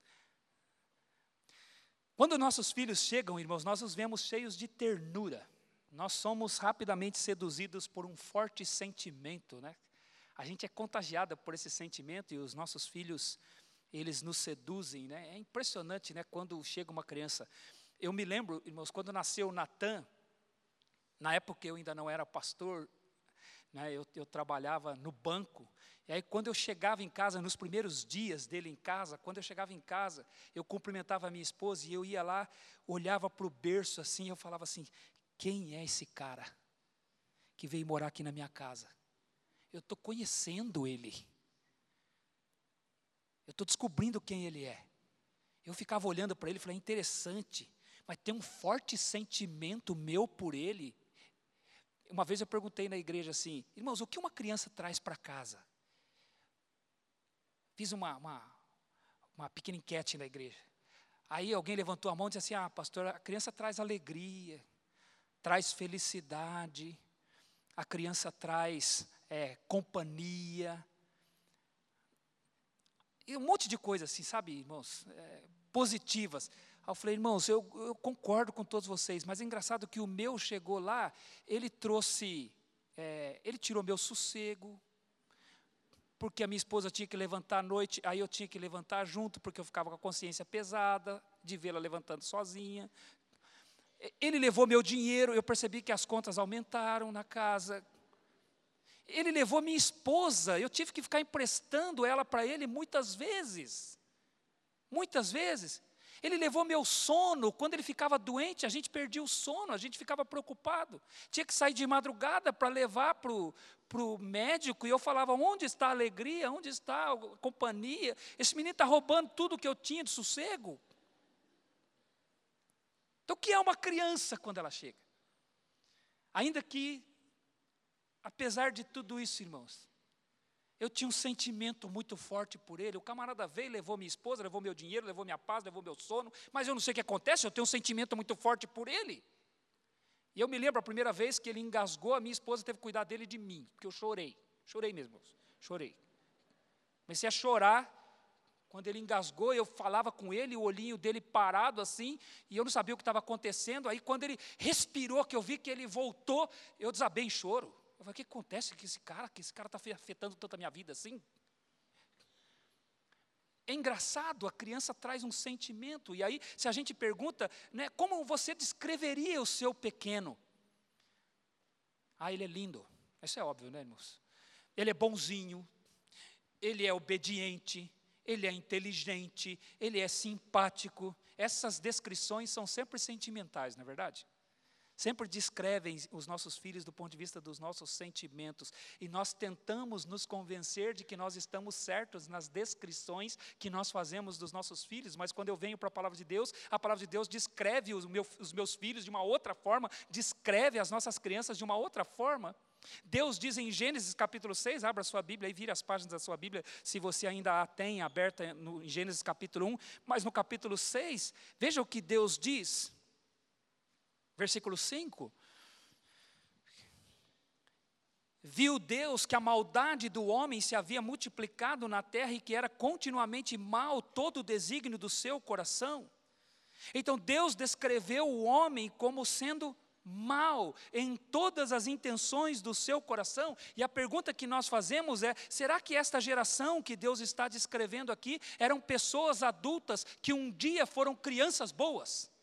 Quando nossos filhos chegam, irmãos, nós os vemos cheios de ternura. Nós somos rapidamente seduzidos por um forte sentimento, né? A gente é contagiada por esse sentimento e os nossos filhos, eles nos seduzem, né? É impressionante, né, quando chega uma criança. Eu me lembro, irmãos, quando nasceu o Natan, na época eu ainda não era pastor, né, eu, eu trabalhava no banco. E aí quando eu chegava em casa, nos primeiros dias dele em casa, quando eu chegava em casa, eu cumprimentava a minha esposa e eu ia lá, olhava para o berço assim, eu falava assim, quem é esse cara que veio morar aqui na minha casa? Eu estou conhecendo ele. Eu estou descobrindo quem ele é. Eu ficava olhando para ele e falei, é interessante, mas tem um forte sentimento meu por ele. Uma vez eu perguntei na igreja assim, irmãos, o que uma criança traz para casa? Fiz uma, uma, uma pequena enquete na igreja. Aí alguém levantou a mão e disse assim, ah, pastor, a criança traz alegria, traz felicidade, a criança traz é, companhia, e um monte de coisas assim, sabe, irmãos, é, positivas. Aí eu falei, irmãos, eu, eu concordo com todos vocês, mas é engraçado que o meu chegou lá, ele trouxe, é, ele tirou meu sossego, porque a minha esposa tinha que levantar à noite, aí eu tinha que levantar junto, porque eu ficava com a consciência pesada, de vê-la levantando sozinha. Ele levou meu dinheiro, eu percebi que as contas aumentaram na casa. Ele levou minha esposa, eu tive que ficar emprestando ela para ele muitas vezes. Muitas vezes. Ele levou meu sono, quando ele ficava doente, a gente perdia o sono, a gente ficava preocupado. Tinha que sair de madrugada para levar para o médico, e eu falava, onde está a alegria, onde está a companhia? Esse menino está roubando tudo que eu tinha de sossego. Então, o que é uma criança quando ela chega? Ainda que, apesar de tudo isso, irmãos, eu tinha um sentimento muito forte por ele. O camarada veio, levou minha esposa, levou meu dinheiro, levou minha paz, levou meu sono, mas eu não sei o que acontece, eu tenho um sentimento muito forte por ele. E eu me lembro a primeira vez que ele engasgou, a minha esposa teve que cuidar dele e de mim, porque eu chorei, chorei mesmo, irmãos, chorei. Comecei a chorar. Quando ele engasgou, eu falava com ele, o olhinho dele parado assim, e eu não sabia o que estava acontecendo. Aí quando ele respirou, que eu vi que ele voltou, eu desabei em choro. Eu falei, o que acontece com esse cara? Que esse cara está afetando tanto a minha vida assim? É engraçado, a criança traz um sentimento. E aí, se a gente pergunta, né, como você descreveria o seu pequeno? Ah, ele é lindo. Isso é óbvio, né, irmãos? Ele é bonzinho, ele é obediente, ele é inteligente, ele é simpático. Essas descrições são sempre sentimentais, não é verdade? Sempre descrevem os nossos filhos do ponto de vista dos nossos sentimentos. E nós tentamos nos convencer de que nós estamos certos nas descrições que nós fazemos dos nossos filhos. Mas quando eu venho para a palavra de Deus, a palavra de Deus descreve os, meu, os meus filhos de uma outra forma, descreve as nossas crianças de uma outra forma. Deus diz em Gênesis capítulo seis, abra sua Bíblia e vire as páginas da sua Bíblia, se você ainda a tem aberta no, em Gênesis capítulo um, mas no capítulo seis, veja o que Deus diz, versículo cinco. Viu Deus que a maldade do homem se havia multiplicado na terra e que era continuamente mal todo o desígnio do seu coração. Então Deus descreveu o homem como sendo mal em todas as intenções do seu coração. E a pergunta que nós fazemos é, será que esta geração que Deus está descrevendo aqui eram pessoas adultas que um dia foram crianças boas?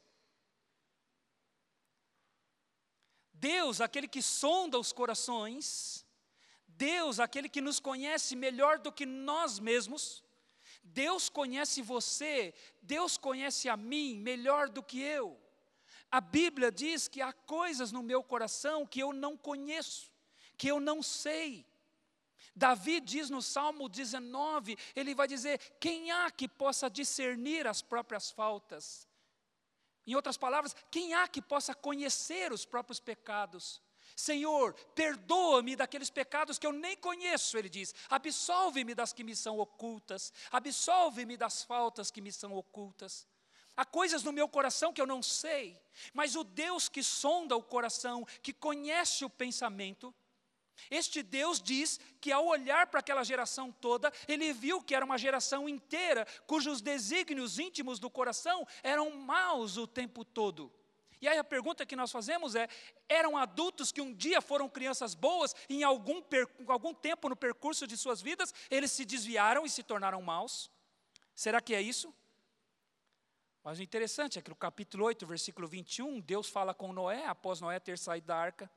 Deus, aquele que sonda os corações, Deus, aquele que nos conhece melhor do que nós mesmos, Deus conhece você, Deus conhece a mim melhor do que eu. A Bíblia diz que há coisas no meu coração que eu não conheço, que eu não sei. Davi diz no Salmo dezenove, ele vai dizer, quem há que possa discernir as próprias faltas? Em outras palavras, quem há que possa conhecer os próprios pecados? Senhor, perdoa-me daqueles pecados que eu nem conheço, ele diz. Absolve-me das que me são ocultas. Absolve-me das faltas que me são ocultas. Há coisas no meu coração que eu não sei, mas o Deus que sonda o coração, que conhece o pensamento, Este Deus diz que ao olhar para aquela geração toda, ele viu que era uma geração inteira, cujos desígnios íntimos do coração eram maus o tempo todo. E aí a pergunta que nós fazemos é, eram adultos que um dia foram crianças boas, e em algum, per, algum tempo no percurso de suas vidas, eles se desviaram e se tornaram maus? Será que é isso? Mas o interessante é que no capítulo oito, versículo vinte e um, Deus fala com Noé, após Noé ter saído da arca.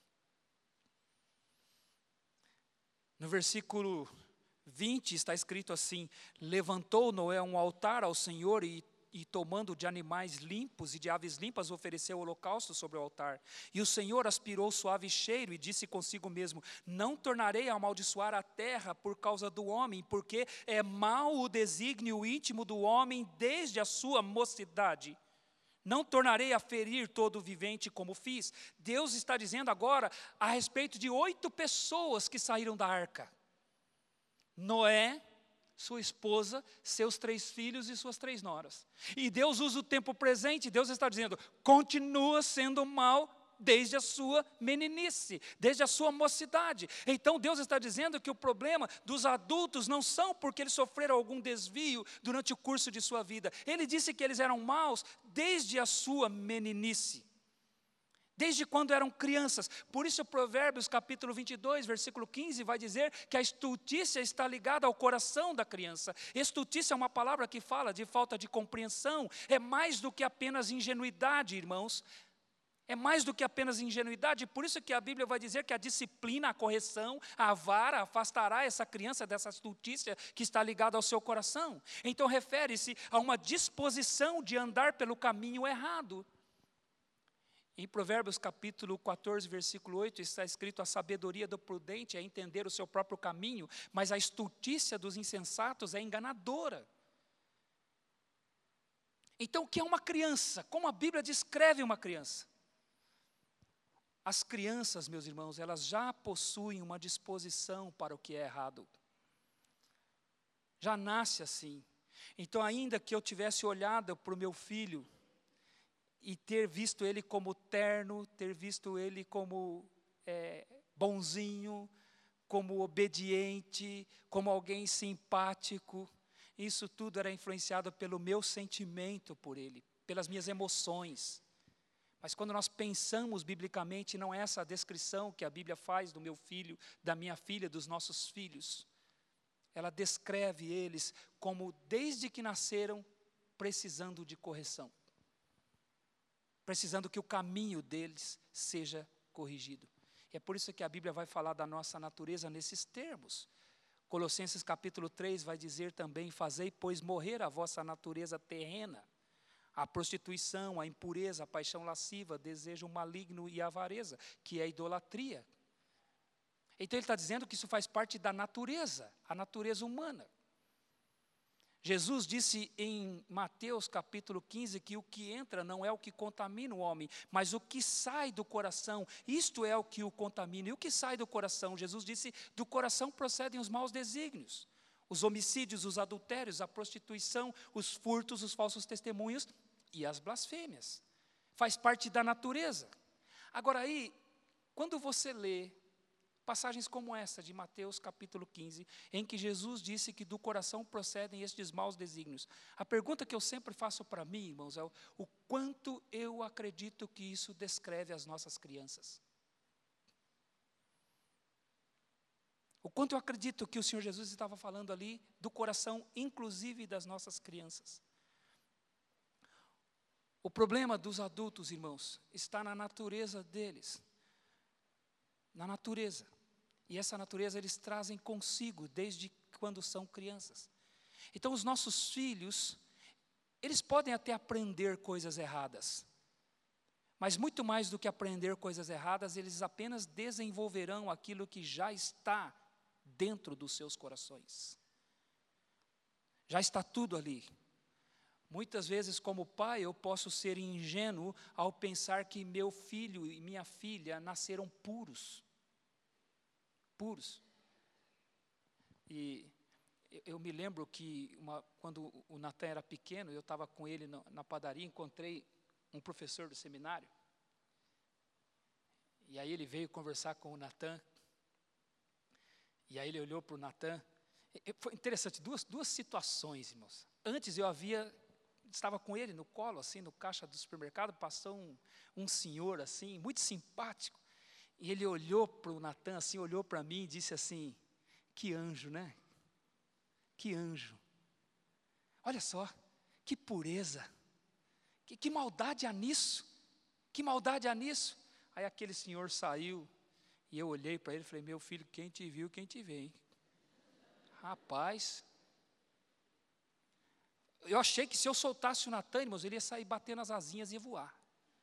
No versículo vinte está escrito assim: levantou Noé um altar ao Senhor e, e tomando de animais limpos e de aves limpas ofereceu holocausto sobre o altar. E o Senhor aspirou suave cheiro e disse consigo mesmo: não tornarei a amaldiçoar a terra por causa do homem, porque é mau o desígnio íntimo do homem desde a sua mocidade. Não tornarei a ferir todo o vivente como fiz. Deus está dizendo agora a respeito de oito pessoas que saíram da arca. Noé, sua esposa, seus três filhos e suas três noras. E Deus usa o tempo presente, Deus está dizendo, continua sendo mau desde a sua meninice, desde a sua mocidade. Então Deus está dizendo que o problema dos adultos não são porque eles sofreram algum desvio durante o curso de sua vida. Ele disse que eles eram maus desde a sua meninice, desde quando eram crianças. Por isso Provérbios capítulo vinte e dois, versículo quinze, vai dizer que a estultícia está ligada ao coração da criança. Estultícia é uma palavra que fala de falta de compreensão, é mais do que apenas ingenuidade, irmãos. É mais do que apenas ingenuidade, por isso que a Bíblia vai dizer que a disciplina, a correção, a vara afastará essa criança dessa estultícia que está ligada ao seu coração. Então refere-se a uma disposição de andar pelo caminho errado. Em Provérbios capítulo quatorze, versículo oito, está escrito: a sabedoria do prudente é entender o seu próprio caminho, mas a estultícia dos insensatos é enganadora. Então o que é uma criança? Como a Bíblia descreve uma criança? As crianças, meus irmãos, elas já possuem uma disposição para o que é errado. Já nasce assim. Então, ainda que eu tivesse olhado para o meu filho e ter visto ele como terno, ter visto ele como é, bonzinho, como obediente, como alguém simpático, isso tudo era influenciado pelo meu sentimento por ele, pelas minhas emoções. Mas quando nós pensamos biblicamente, não é essa a descrição que a Bíblia faz do meu filho, da minha filha, dos nossos filhos. Ela descreve eles como, desde que nasceram, precisando de correção. Precisando que o caminho deles seja corrigido. E é por isso que a Bíblia vai falar da nossa natureza nesses termos. Colossenses capítulo três vai dizer também: fazei, pois, morrer a vossa natureza terrena, a prostituição, a impureza, a paixão lasciva, desejo maligno e a avareza, que é a idolatria. Então ele está dizendo que isso faz parte da natureza, a natureza humana. Jesus disse em Mateus capítulo quinze que o que entra não é o que contamina o homem, mas o que sai do coração, isto é o que o contamina. E o que sai do coração? Jesus disse, do coração procedem os maus desígnios, os homicídios, os adultérios, a prostituição, os furtos, os falsos testemunhos e as blasfêmias. Faz parte da natureza. Agora aí, quando você lê passagens como essa de Mateus capítulo quinze, em que Jesus disse que do coração procedem estes maus desígnios, a pergunta que eu sempre faço para mim, irmãos, é o, o quanto eu acredito que isso descreve as nossas crianças. O quanto eu acredito que o Senhor Jesus estava falando ali do coração, inclusive das nossas crianças. O problema dos adultos, irmãos, está na natureza deles. Na natureza. E essa natureza eles trazem consigo desde quando são crianças. Então os nossos filhos, eles podem até aprender coisas erradas. Mas muito mais do que aprender coisas erradas, eles apenas desenvolverão aquilo que já está dentro dos seus corações. Já está tudo ali. Muitas vezes, como pai, eu posso ser ingênuo ao pensar que meu filho e minha filha nasceram puros. Puros. E eu me lembro que uma, quando o Natan era pequeno, eu estava com ele na, na padaria, encontrei um professor do seminário. E aí ele veio conversar com o Natan. E aí ele olhou para o Natan. Foi interessante, duas, duas situações, irmãos. Antes eu havia, estava com ele no colo, assim, no caixa do supermercado, passou um, um senhor, assim, muito simpático. E ele olhou para o Natan, assim, olhou para mim e disse assim, que anjo, né? Que anjo. Olha só, que pureza. Que, que maldade há nisso. Que maldade há nisso. Aí aquele senhor saiu, e eu olhei para ele e falei, meu filho, quem te viu, quem te vê, hein? Rapaz, eu achei que se eu soltasse o Natan, irmãos, ele ia sair batendo as asinhas e ia voar.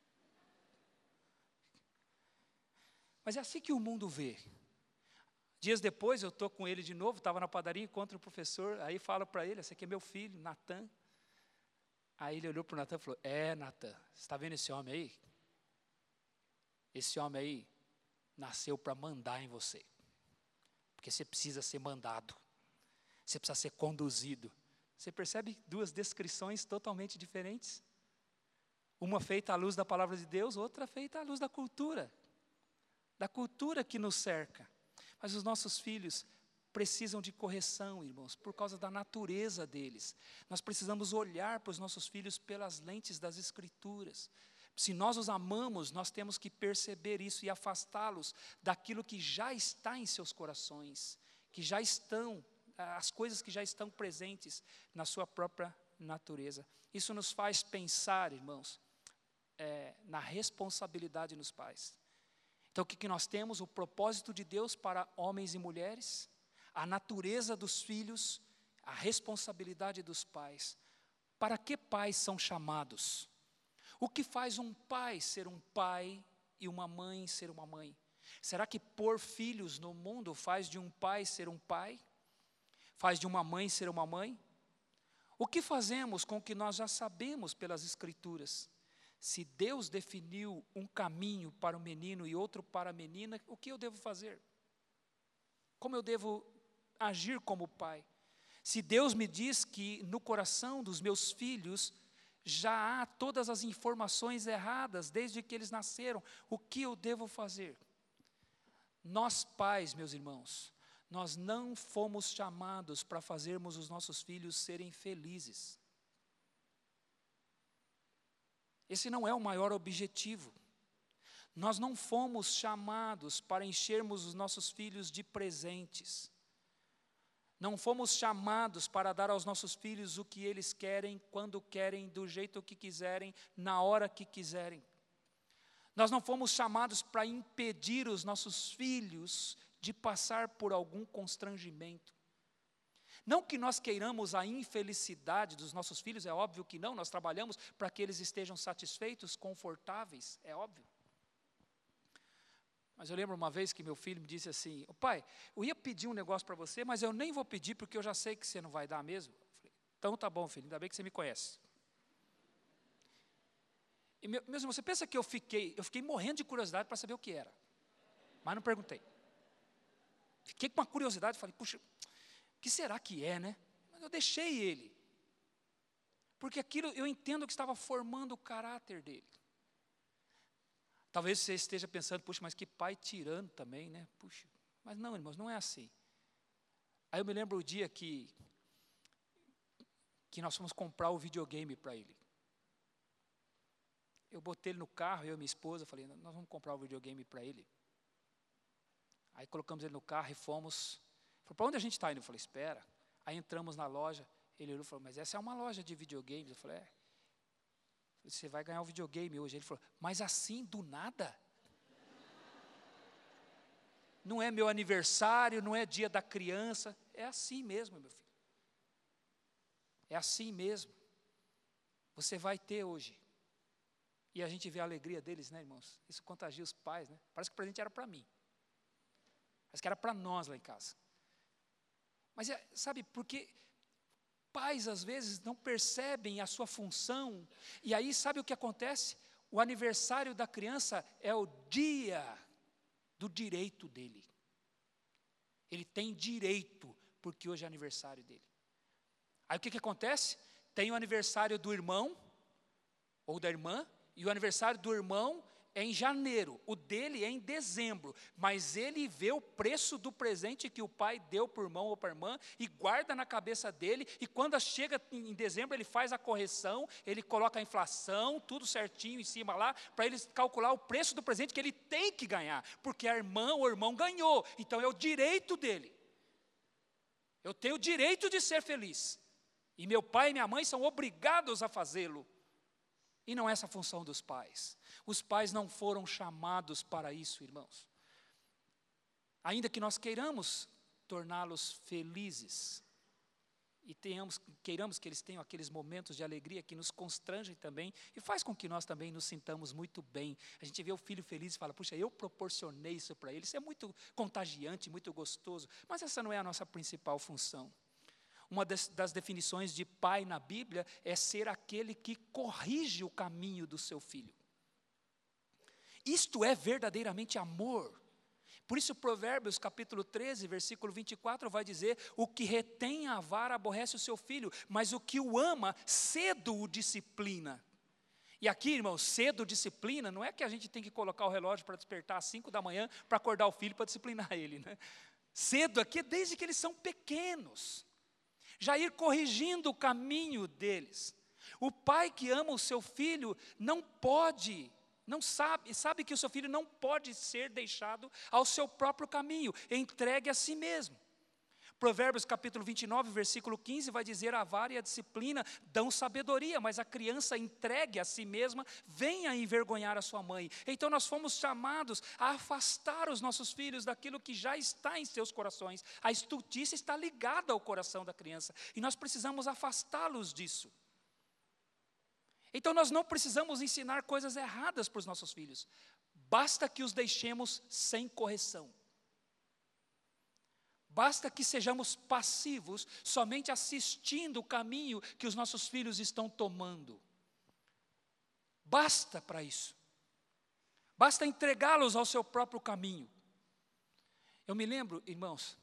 Mas é assim que o mundo vê. Dias depois, eu estou com ele de novo, estava na padaria, encontro o professor, aí falo para ele, esse aqui é meu filho, Natan. Aí ele olhou para o Natan e falou, é, Natan, você está vendo esse homem aí? Esse homem aí nasceu para mandar em você. Porque você precisa ser mandado. Você precisa ser conduzido. Você percebe duas descrições totalmente diferentes? Uma feita à luz da palavra de Deus, outra feita à luz da cultura. Da cultura que nos cerca. Mas os nossos filhos precisam de correção, irmãos, por causa da natureza deles. Nós precisamos olhar para os nossos filhos pelas lentes das Escrituras. Se nós os amamos, nós temos que perceber isso e afastá-los daquilo que já está em seus corações, que já estão, as coisas que já estão presentes na sua própria natureza. Isso nos faz pensar, irmãos, é, na responsabilidade nos pais. Então o que, que nós temos? O propósito de Deus para homens e mulheres, a natureza dos filhos, a responsabilidade dos pais. Para que pais são chamados? O que faz um pai ser um pai e uma mãe ser uma mãe? Será que pôr filhos no mundo faz de um pai ser um pai? Faz de uma mãe ser uma mãe? O que fazemos com o que nós já sabemos pelas Escrituras? Se Deus definiu um caminho para o menino e outro para a menina, o que eu devo fazer? Como eu devo agir como pai? Se Deus me diz que no coração dos meus filhos já há todas as informações erradas desde que eles nasceram, o que eu devo fazer? Nós pais, meus irmãos, nós não fomos chamados para fazermos os nossos filhos serem felizes. Esse não é o maior objetivo. Nós não fomos chamados para enchermos os nossos filhos de presentes. Não fomos chamados para dar aos nossos filhos o que eles querem, quando querem, do jeito que quiserem, na hora que quiserem. Nós não fomos chamados para impedir os nossos filhos de passar por algum constrangimento. Não que nós queiramos a infelicidade dos nossos filhos, é óbvio que não, nós trabalhamos para que eles estejam satisfeitos, confortáveis, é óbvio. Mas eu lembro uma vez que meu filho me disse assim, oh, pai, eu ia pedir um negócio para você, mas eu nem vou pedir porque eu já sei que você não vai dar mesmo. Eu falei, então tá bom, filho, ainda bem que você me conhece. E meu, meus irmãos, você pensa que eu fiquei, eu fiquei morrendo de curiosidade para saber o que era, mas não perguntei. Fiquei com uma curiosidade, falei, puxa, o que será que é, né? Mas eu deixei ele, porque aquilo eu entendo que estava formando o caráter dele. Talvez você esteja pensando, puxa, mas que pai tirano também, né? Puxa, mas não, irmãos, não é assim. Aí eu me lembro o dia que, que nós fomos comprar o videogame para ele. Eu botei ele no carro, eu e minha esposa, falei, nós vamos comprar o videogame para ele. Aí colocamos ele no carro e fomos. Falei, para onde a gente está indo? Eu falei, espera. Aí entramos na loja, ele olhou e falou, mas essa é uma loja de videogames. Eu falei, é. Você vai ganhar um videogame hoje. Ele falou, mas assim, do nada? Não é meu aniversário, não é dia da criança. É assim mesmo, meu filho. É assim mesmo. Você vai ter hoje. E a gente vê a alegria deles, né, irmãos? Isso contagia os pais, né? Parece que o presente era para mim. Parece que era para nós lá em casa. Mas, é, sabe, porque pais, às vezes, não percebem a sua função. E aí, sabe o que acontece? O aniversário da criança é o dia do direito dele. Ele tem direito, porque hoje é aniversário dele. Aí, o que, que acontece? Tem o aniversário do irmão, ou da irmã, e o aniversário do irmão é em janeiro, o dele é em dezembro, mas ele vê o preço do presente que o pai deu para o irmão ou para a irmã e guarda na cabeça dele, e quando chega em dezembro ele faz a correção, ele coloca a inflação, tudo certinho em cima lá, para ele calcular o preço do presente que ele tem que ganhar, porque a irmã ou o irmão ganhou, então é o direito dele. Eu tenho o direito de ser feliz, e meu pai e minha mãe são obrigados a fazê-lo. E não é essa a função dos pais. Os pais não foram chamados para isso, irmãos. Ainda que nós queiramos torná-los felizes, e tenhamos, queiramos que eles tenham aqueles momentos de alegria que nos constrangem também, e faz com que nós também nos sintamos muito bem. A gente vê o filho feliz e fala, puxa, eu proporcionei isso para ele, isso é muito contagiante, muito gostoso, mas essa não é a nossa principal função. Uma das, das definições de pai na Bíblia é ser aquele que corrige o caminho do seu filho. Isto é verdadeiramente amor. Por isso Provérbios capítulo treze, versículo vinte e quatro vai dizer, o que retém a vara aborrece o seu filho, mas o que o ama cedo o disciplina. E aqui, irmãos, cedo disciplina, não é que a gente tem que colocar o relógio para despertar às cinco da manhã para acordar o filho para disciplinar ele, né? Cedo aqui é desde que eles são pequenos. Já ir corrigindo o caminho deles. O pai que ama o seu filho não pode, não sabe, sabe que o seu filho não pode ser deixado ao seu próprio caminho, entregue a si mesmo. Provérbios capítulo vinte e nove, versículo quinze, vai dizer, a vara e a disciplina dão sabedoria, mas a criança entregue a si mesma, venha envergonhar a sua mãe. Então nós fomos chamados a afastar os nossos filhos daquilo que já está em seus corações. A estultícia está ligada ao coração da criança, e nós precisamos afastá-los disso. Então nós não precisamos ensinar coisas erradas para os nossos filhos, basta que os deixemos sem correção. Basta que sejamos passivos, somente assistindo o caminho que os nossos filhos estão tomando. Basta para isso. Basta entregá-los ao seu próprio caminho. Eu me lembro, irmãos,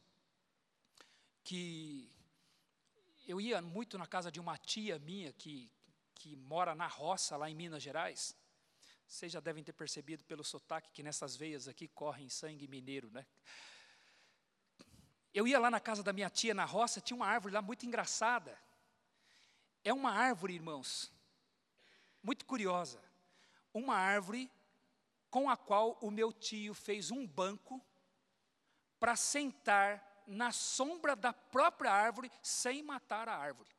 que eu ia muito na casa de uma tia minha que, que mora na roça, lá em Minas Gerais. Vocês já devem ter percebido pelo sotaque que nessas veias aqui correm sangue mineiro, né? Eu ia lá na casa da minha tia, na roça, tinha uma árvore lá muito engraçada. É uma árvore, irmãos, muito curiosa. Uma árvore com a qual o meu tio fez um banco para sentar na sombra da própria árvore, sem matar a árvore.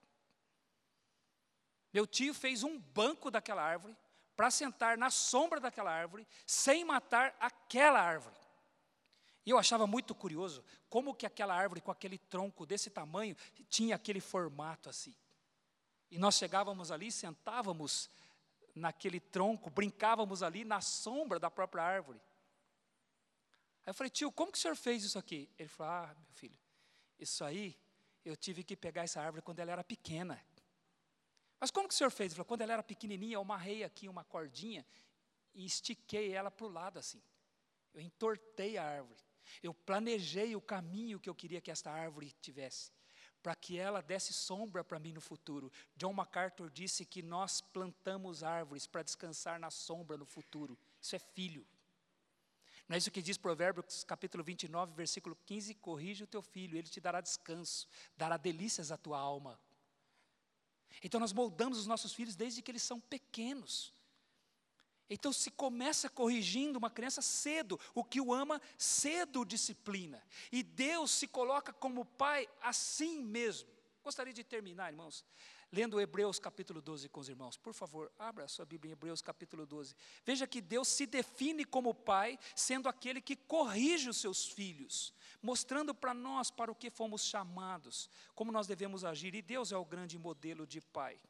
Meu tio fez um banco daquela árvore, para sentar na sombra daquela árvore, sem matar aquela árvore. E eu achava muito curioso como que aquela árvore com aquele tronco desse tamanho tinha aquele formato assim. E nós chegávamos ali, sentávamos naquele tronco, brincávamos ali na sombra da própria árvore. Aí eu falei, tio, como que o senhor fez isso aqui? Ele falou, ah, meu filho, isso aí eu tive que pegar essa árvore quando ela era pequena. Mas como que o senhor fez? Ele falou, quando ela era pequenininha, eu amarrei aqui uma cordinha e estiquei ela para o lado assim. Eu entortei a árvore. Eu planejei o caminho que eu queria que esta árvore tivesse, para que ela desse sombra para mim no futuro. John MacArthur disse que nós plantamos árvores para descansar na sombra no futuro. Isso é filho. Não é isso que diz Provérbios capítulo vinte e nove, versículo quinze, corrige o teu filho, ele te dará descanso, dará delícias à tua alma. Então nós moldamos os nossos filhos desde que eles são pequenos. Então se começa corrigindo uma criança cedo, o que o ama cedo disciplina. E Deus se coloca como pai assim mesmo. Gostaria de terminar, irmãos, lendo Hebreus capítulo doze com os irmãos. Por favor, abra a sua Bíblia em Hebreus capítulo doze. Veja que Deus se define como pai, sendo aquele que corrige os seus filhos, mostrando para nós para o que fomos chamados, como nós devemos agir. E Deus é o grande modelo de pai.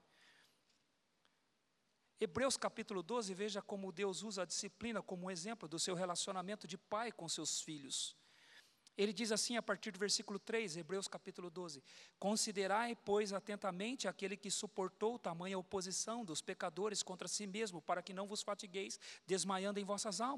Hebreus capítulo doze, veja como Deus usa a disciplina como um exemplo do seu relacionamento de pai com seus filhos. Ele diz assim a partir do versículo três, Hebreus capítulo doze, considerai, pois, atentamente aquele que suportou tamanha oposição dos pecadores contra si mesmo, para que não vos fatigueis, desmaiando em vossas almas.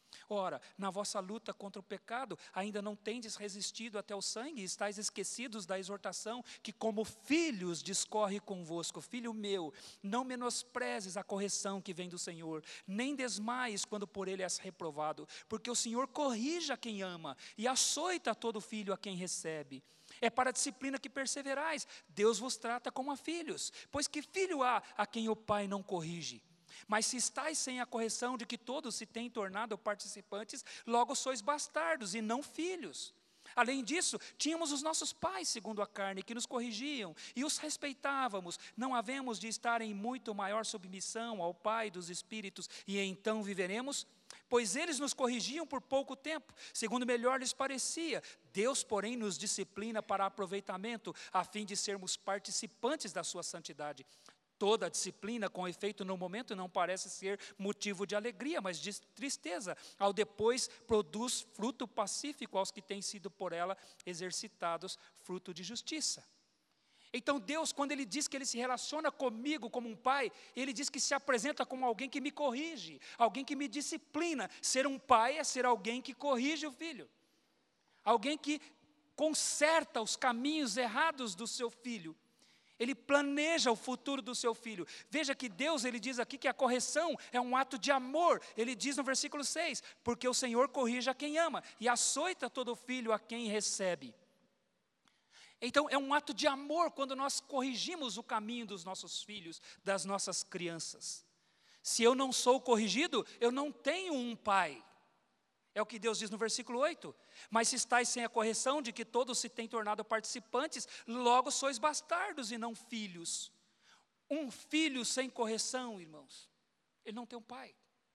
Ora, na vossa luta contra o pecado, ainda não tendes resistido até o sangue, e estáis esquecidos da exortação que como filhos discorre convosco. Filho meu, não menosprezes a correção que vem do Senhor, nem desmaies quando por ele és reprovado, porque o Senhor corrige a quem ama, e açoita todo filho a quem recebe. É para a disciplina que perseverais, Deus vos trata como a filhos, pois que filho há a quem o pai não corrige? Mas se estáis sem a correção de que todos se têm tornado participantes, logo sois bastardos e não filhos. Além disso, tínhamos os nossos pais, segundo a carne, que nos corrigiam, e os respeitávamos. Não havemos de estar em muito maior submissão ao Pai dos Espíritos, e então viveremos? Pois eles nos corrigiam por pouco tempo, segundo melhor lhes parecia. Deus, porém, nos disciplina para aproveitamento, a fim de sermos participantes da sua santidade. Toda a disciplina, com efeito no momento, não parece ser motivo de alegria, mas de tristeza. Ao depois, produz fruto pacífico aos que têm sido por ela exercitados, fruto de justiça. Então Deus, quando Ele diz que Ele se relaciona comigo como um pai, Ele diz que se apresenta como alguém que me corrige, alguém que me disciplina. Ser um pai é ser alguém que corrige o filho. Alguém que conserta os caminhos errados do seu filho. Ele planeja o futuro do seu filho. Veja que Deus, ele diz aqui que a correção é um ato de amor. Ele diz no versículo seis, porque o Senhor corrige a quem ama e açoita todo filho a quem recebe. Então é um ato de amor quando nós corrigimos o caminho dos nossos filhos, das nossas crianças. Se eu não sou corrigido, eu não tenho um pai. É o que Deus diz no versículo oito. Mas se estáis sem a correção de que todos se têm tornado participantes, logo sois bastardos e não filhos. Um filho sem correção, irmãos, ele não tem um pai.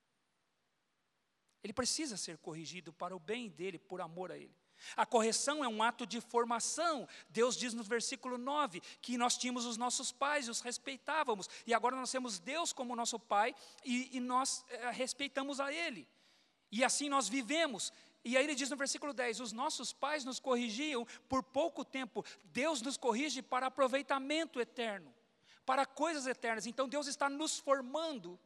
Ele precisa ser corrigido para o bem dele, por amor a ele. A correção é um ato de formação. Deus diz no versículo nove que nós tínhamos os nossos pais e os respeitávamos. E agora nós temos Deus como nosso pai e, e nós é, respeitamos a ele. E assim nós vivemos. E aí ele diz no versículo dez, os nossos pais nos corrigiam por pouco tempo. Deus nos corrige para aproveitamento eterno, para coisas eternas. Então Deus está nos formando.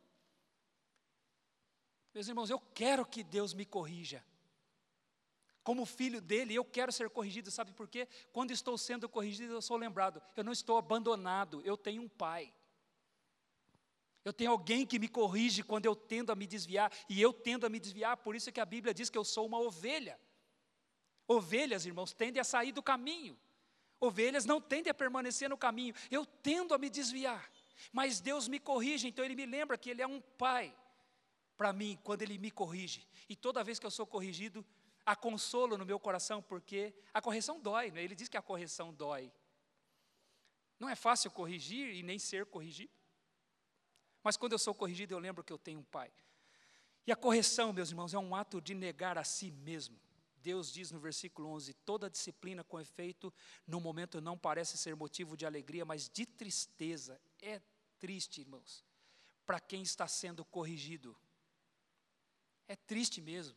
Meus irmãos, eu quero que Deus me corrija. Como filho dele, eu quero ser corrigido, sabe por quê? Quando estou sendo corrigido, eu sou lembrado, eu não estou abandonado, eu tenho um pai. Eu tenho alguém que me corrige quando eu tendo a me desviar, e eu tendo a me desviar, por isso que a Bíblia diz que eu sou uma ovelha. Ovelhas, irmãos, tendem a sair do caminho. Ovelhas não tendem a permanecer no caminho. Eu tendo a me desviar, mas Deus me corrige, então Ele me lembra que Ele é um pai para mim, quando Ele me corrige. E toda vez que eu sou corrigido, há consolo no meu coração, porque a correção dói, né? Ele diz que a correção dói. Não é fácil corrigir e nem ser corrigido. Mas quando eu sou corrigido, eu lembro que eu tenho um pai. E a correção, meus irmãos, é um ato de negar a si mesmo. Deus diz no versículo onze, toda disciplina com efeito, no momento não parece ser motivo de alegria, mas de tristeza. É triste, irmãos, para quem está sendo corrigido. É triste mesmo.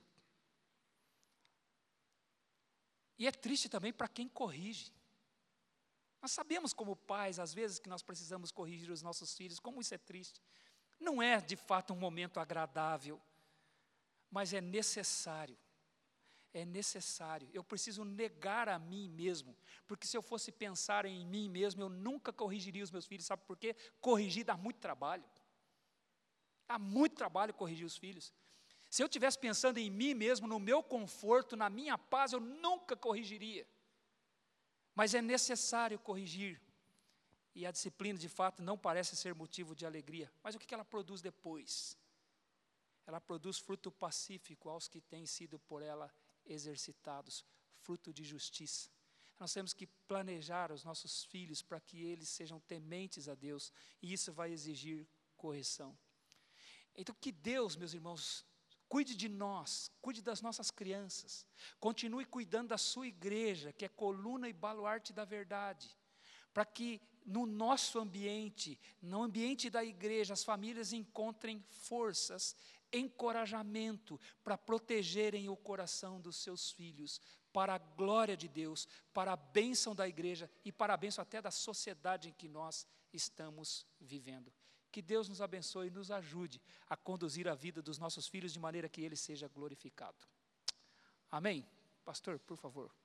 E é triste também para quem corrige. Nós sabemos como pais, às vezes, que nós precisamos corrigir os nossos filhos, como isso é triste. Não é, de fato, um momento agradável, mas é necessário. É necessário. Eu preciso negar a mim mesmo, porque se eu fosse pensar em mim mesmo, eu nunca corrigiria os meus filhos. Sabe por quê? Corrigir dá muito trabalho. Dá muito trabalho corrigir os filhos. Se eu estivesse pensando em mim mesmo, no meu conforto, na minha paz, eu nunca corrigiria. Mas é necessário corrigir. E a disciplina, de fato, não parece ser motivo de alegria. Mas o que ela produz depois? Ela produz fruto pacífico aos que têm sido por ela exercitados, fruto de justiça. Nós temos que planejar os nossos filhos para que eles sejam tementes a Deus. E isso vai exigir correção. Então, que Deus, meus irmãos, cuide de nós, cuide das nossas crianças, continue cuidando da sua igreja, que é coluna e baluarte da verdade, para que no nosso ambiente, no ambiente da igreja, as famílias encontrem forças, encorajamento para protegerem o coração dos seus filhos, para a glória de Deus, para a bênção da igreja e para a bênção até da sociedade em que nós estamos vivendo. Que Deus nos abençoe e nos ajude a conduzir a vida dos nossos filhos de maneira que Ele seja glorificado. Amém? Pastor, por favor.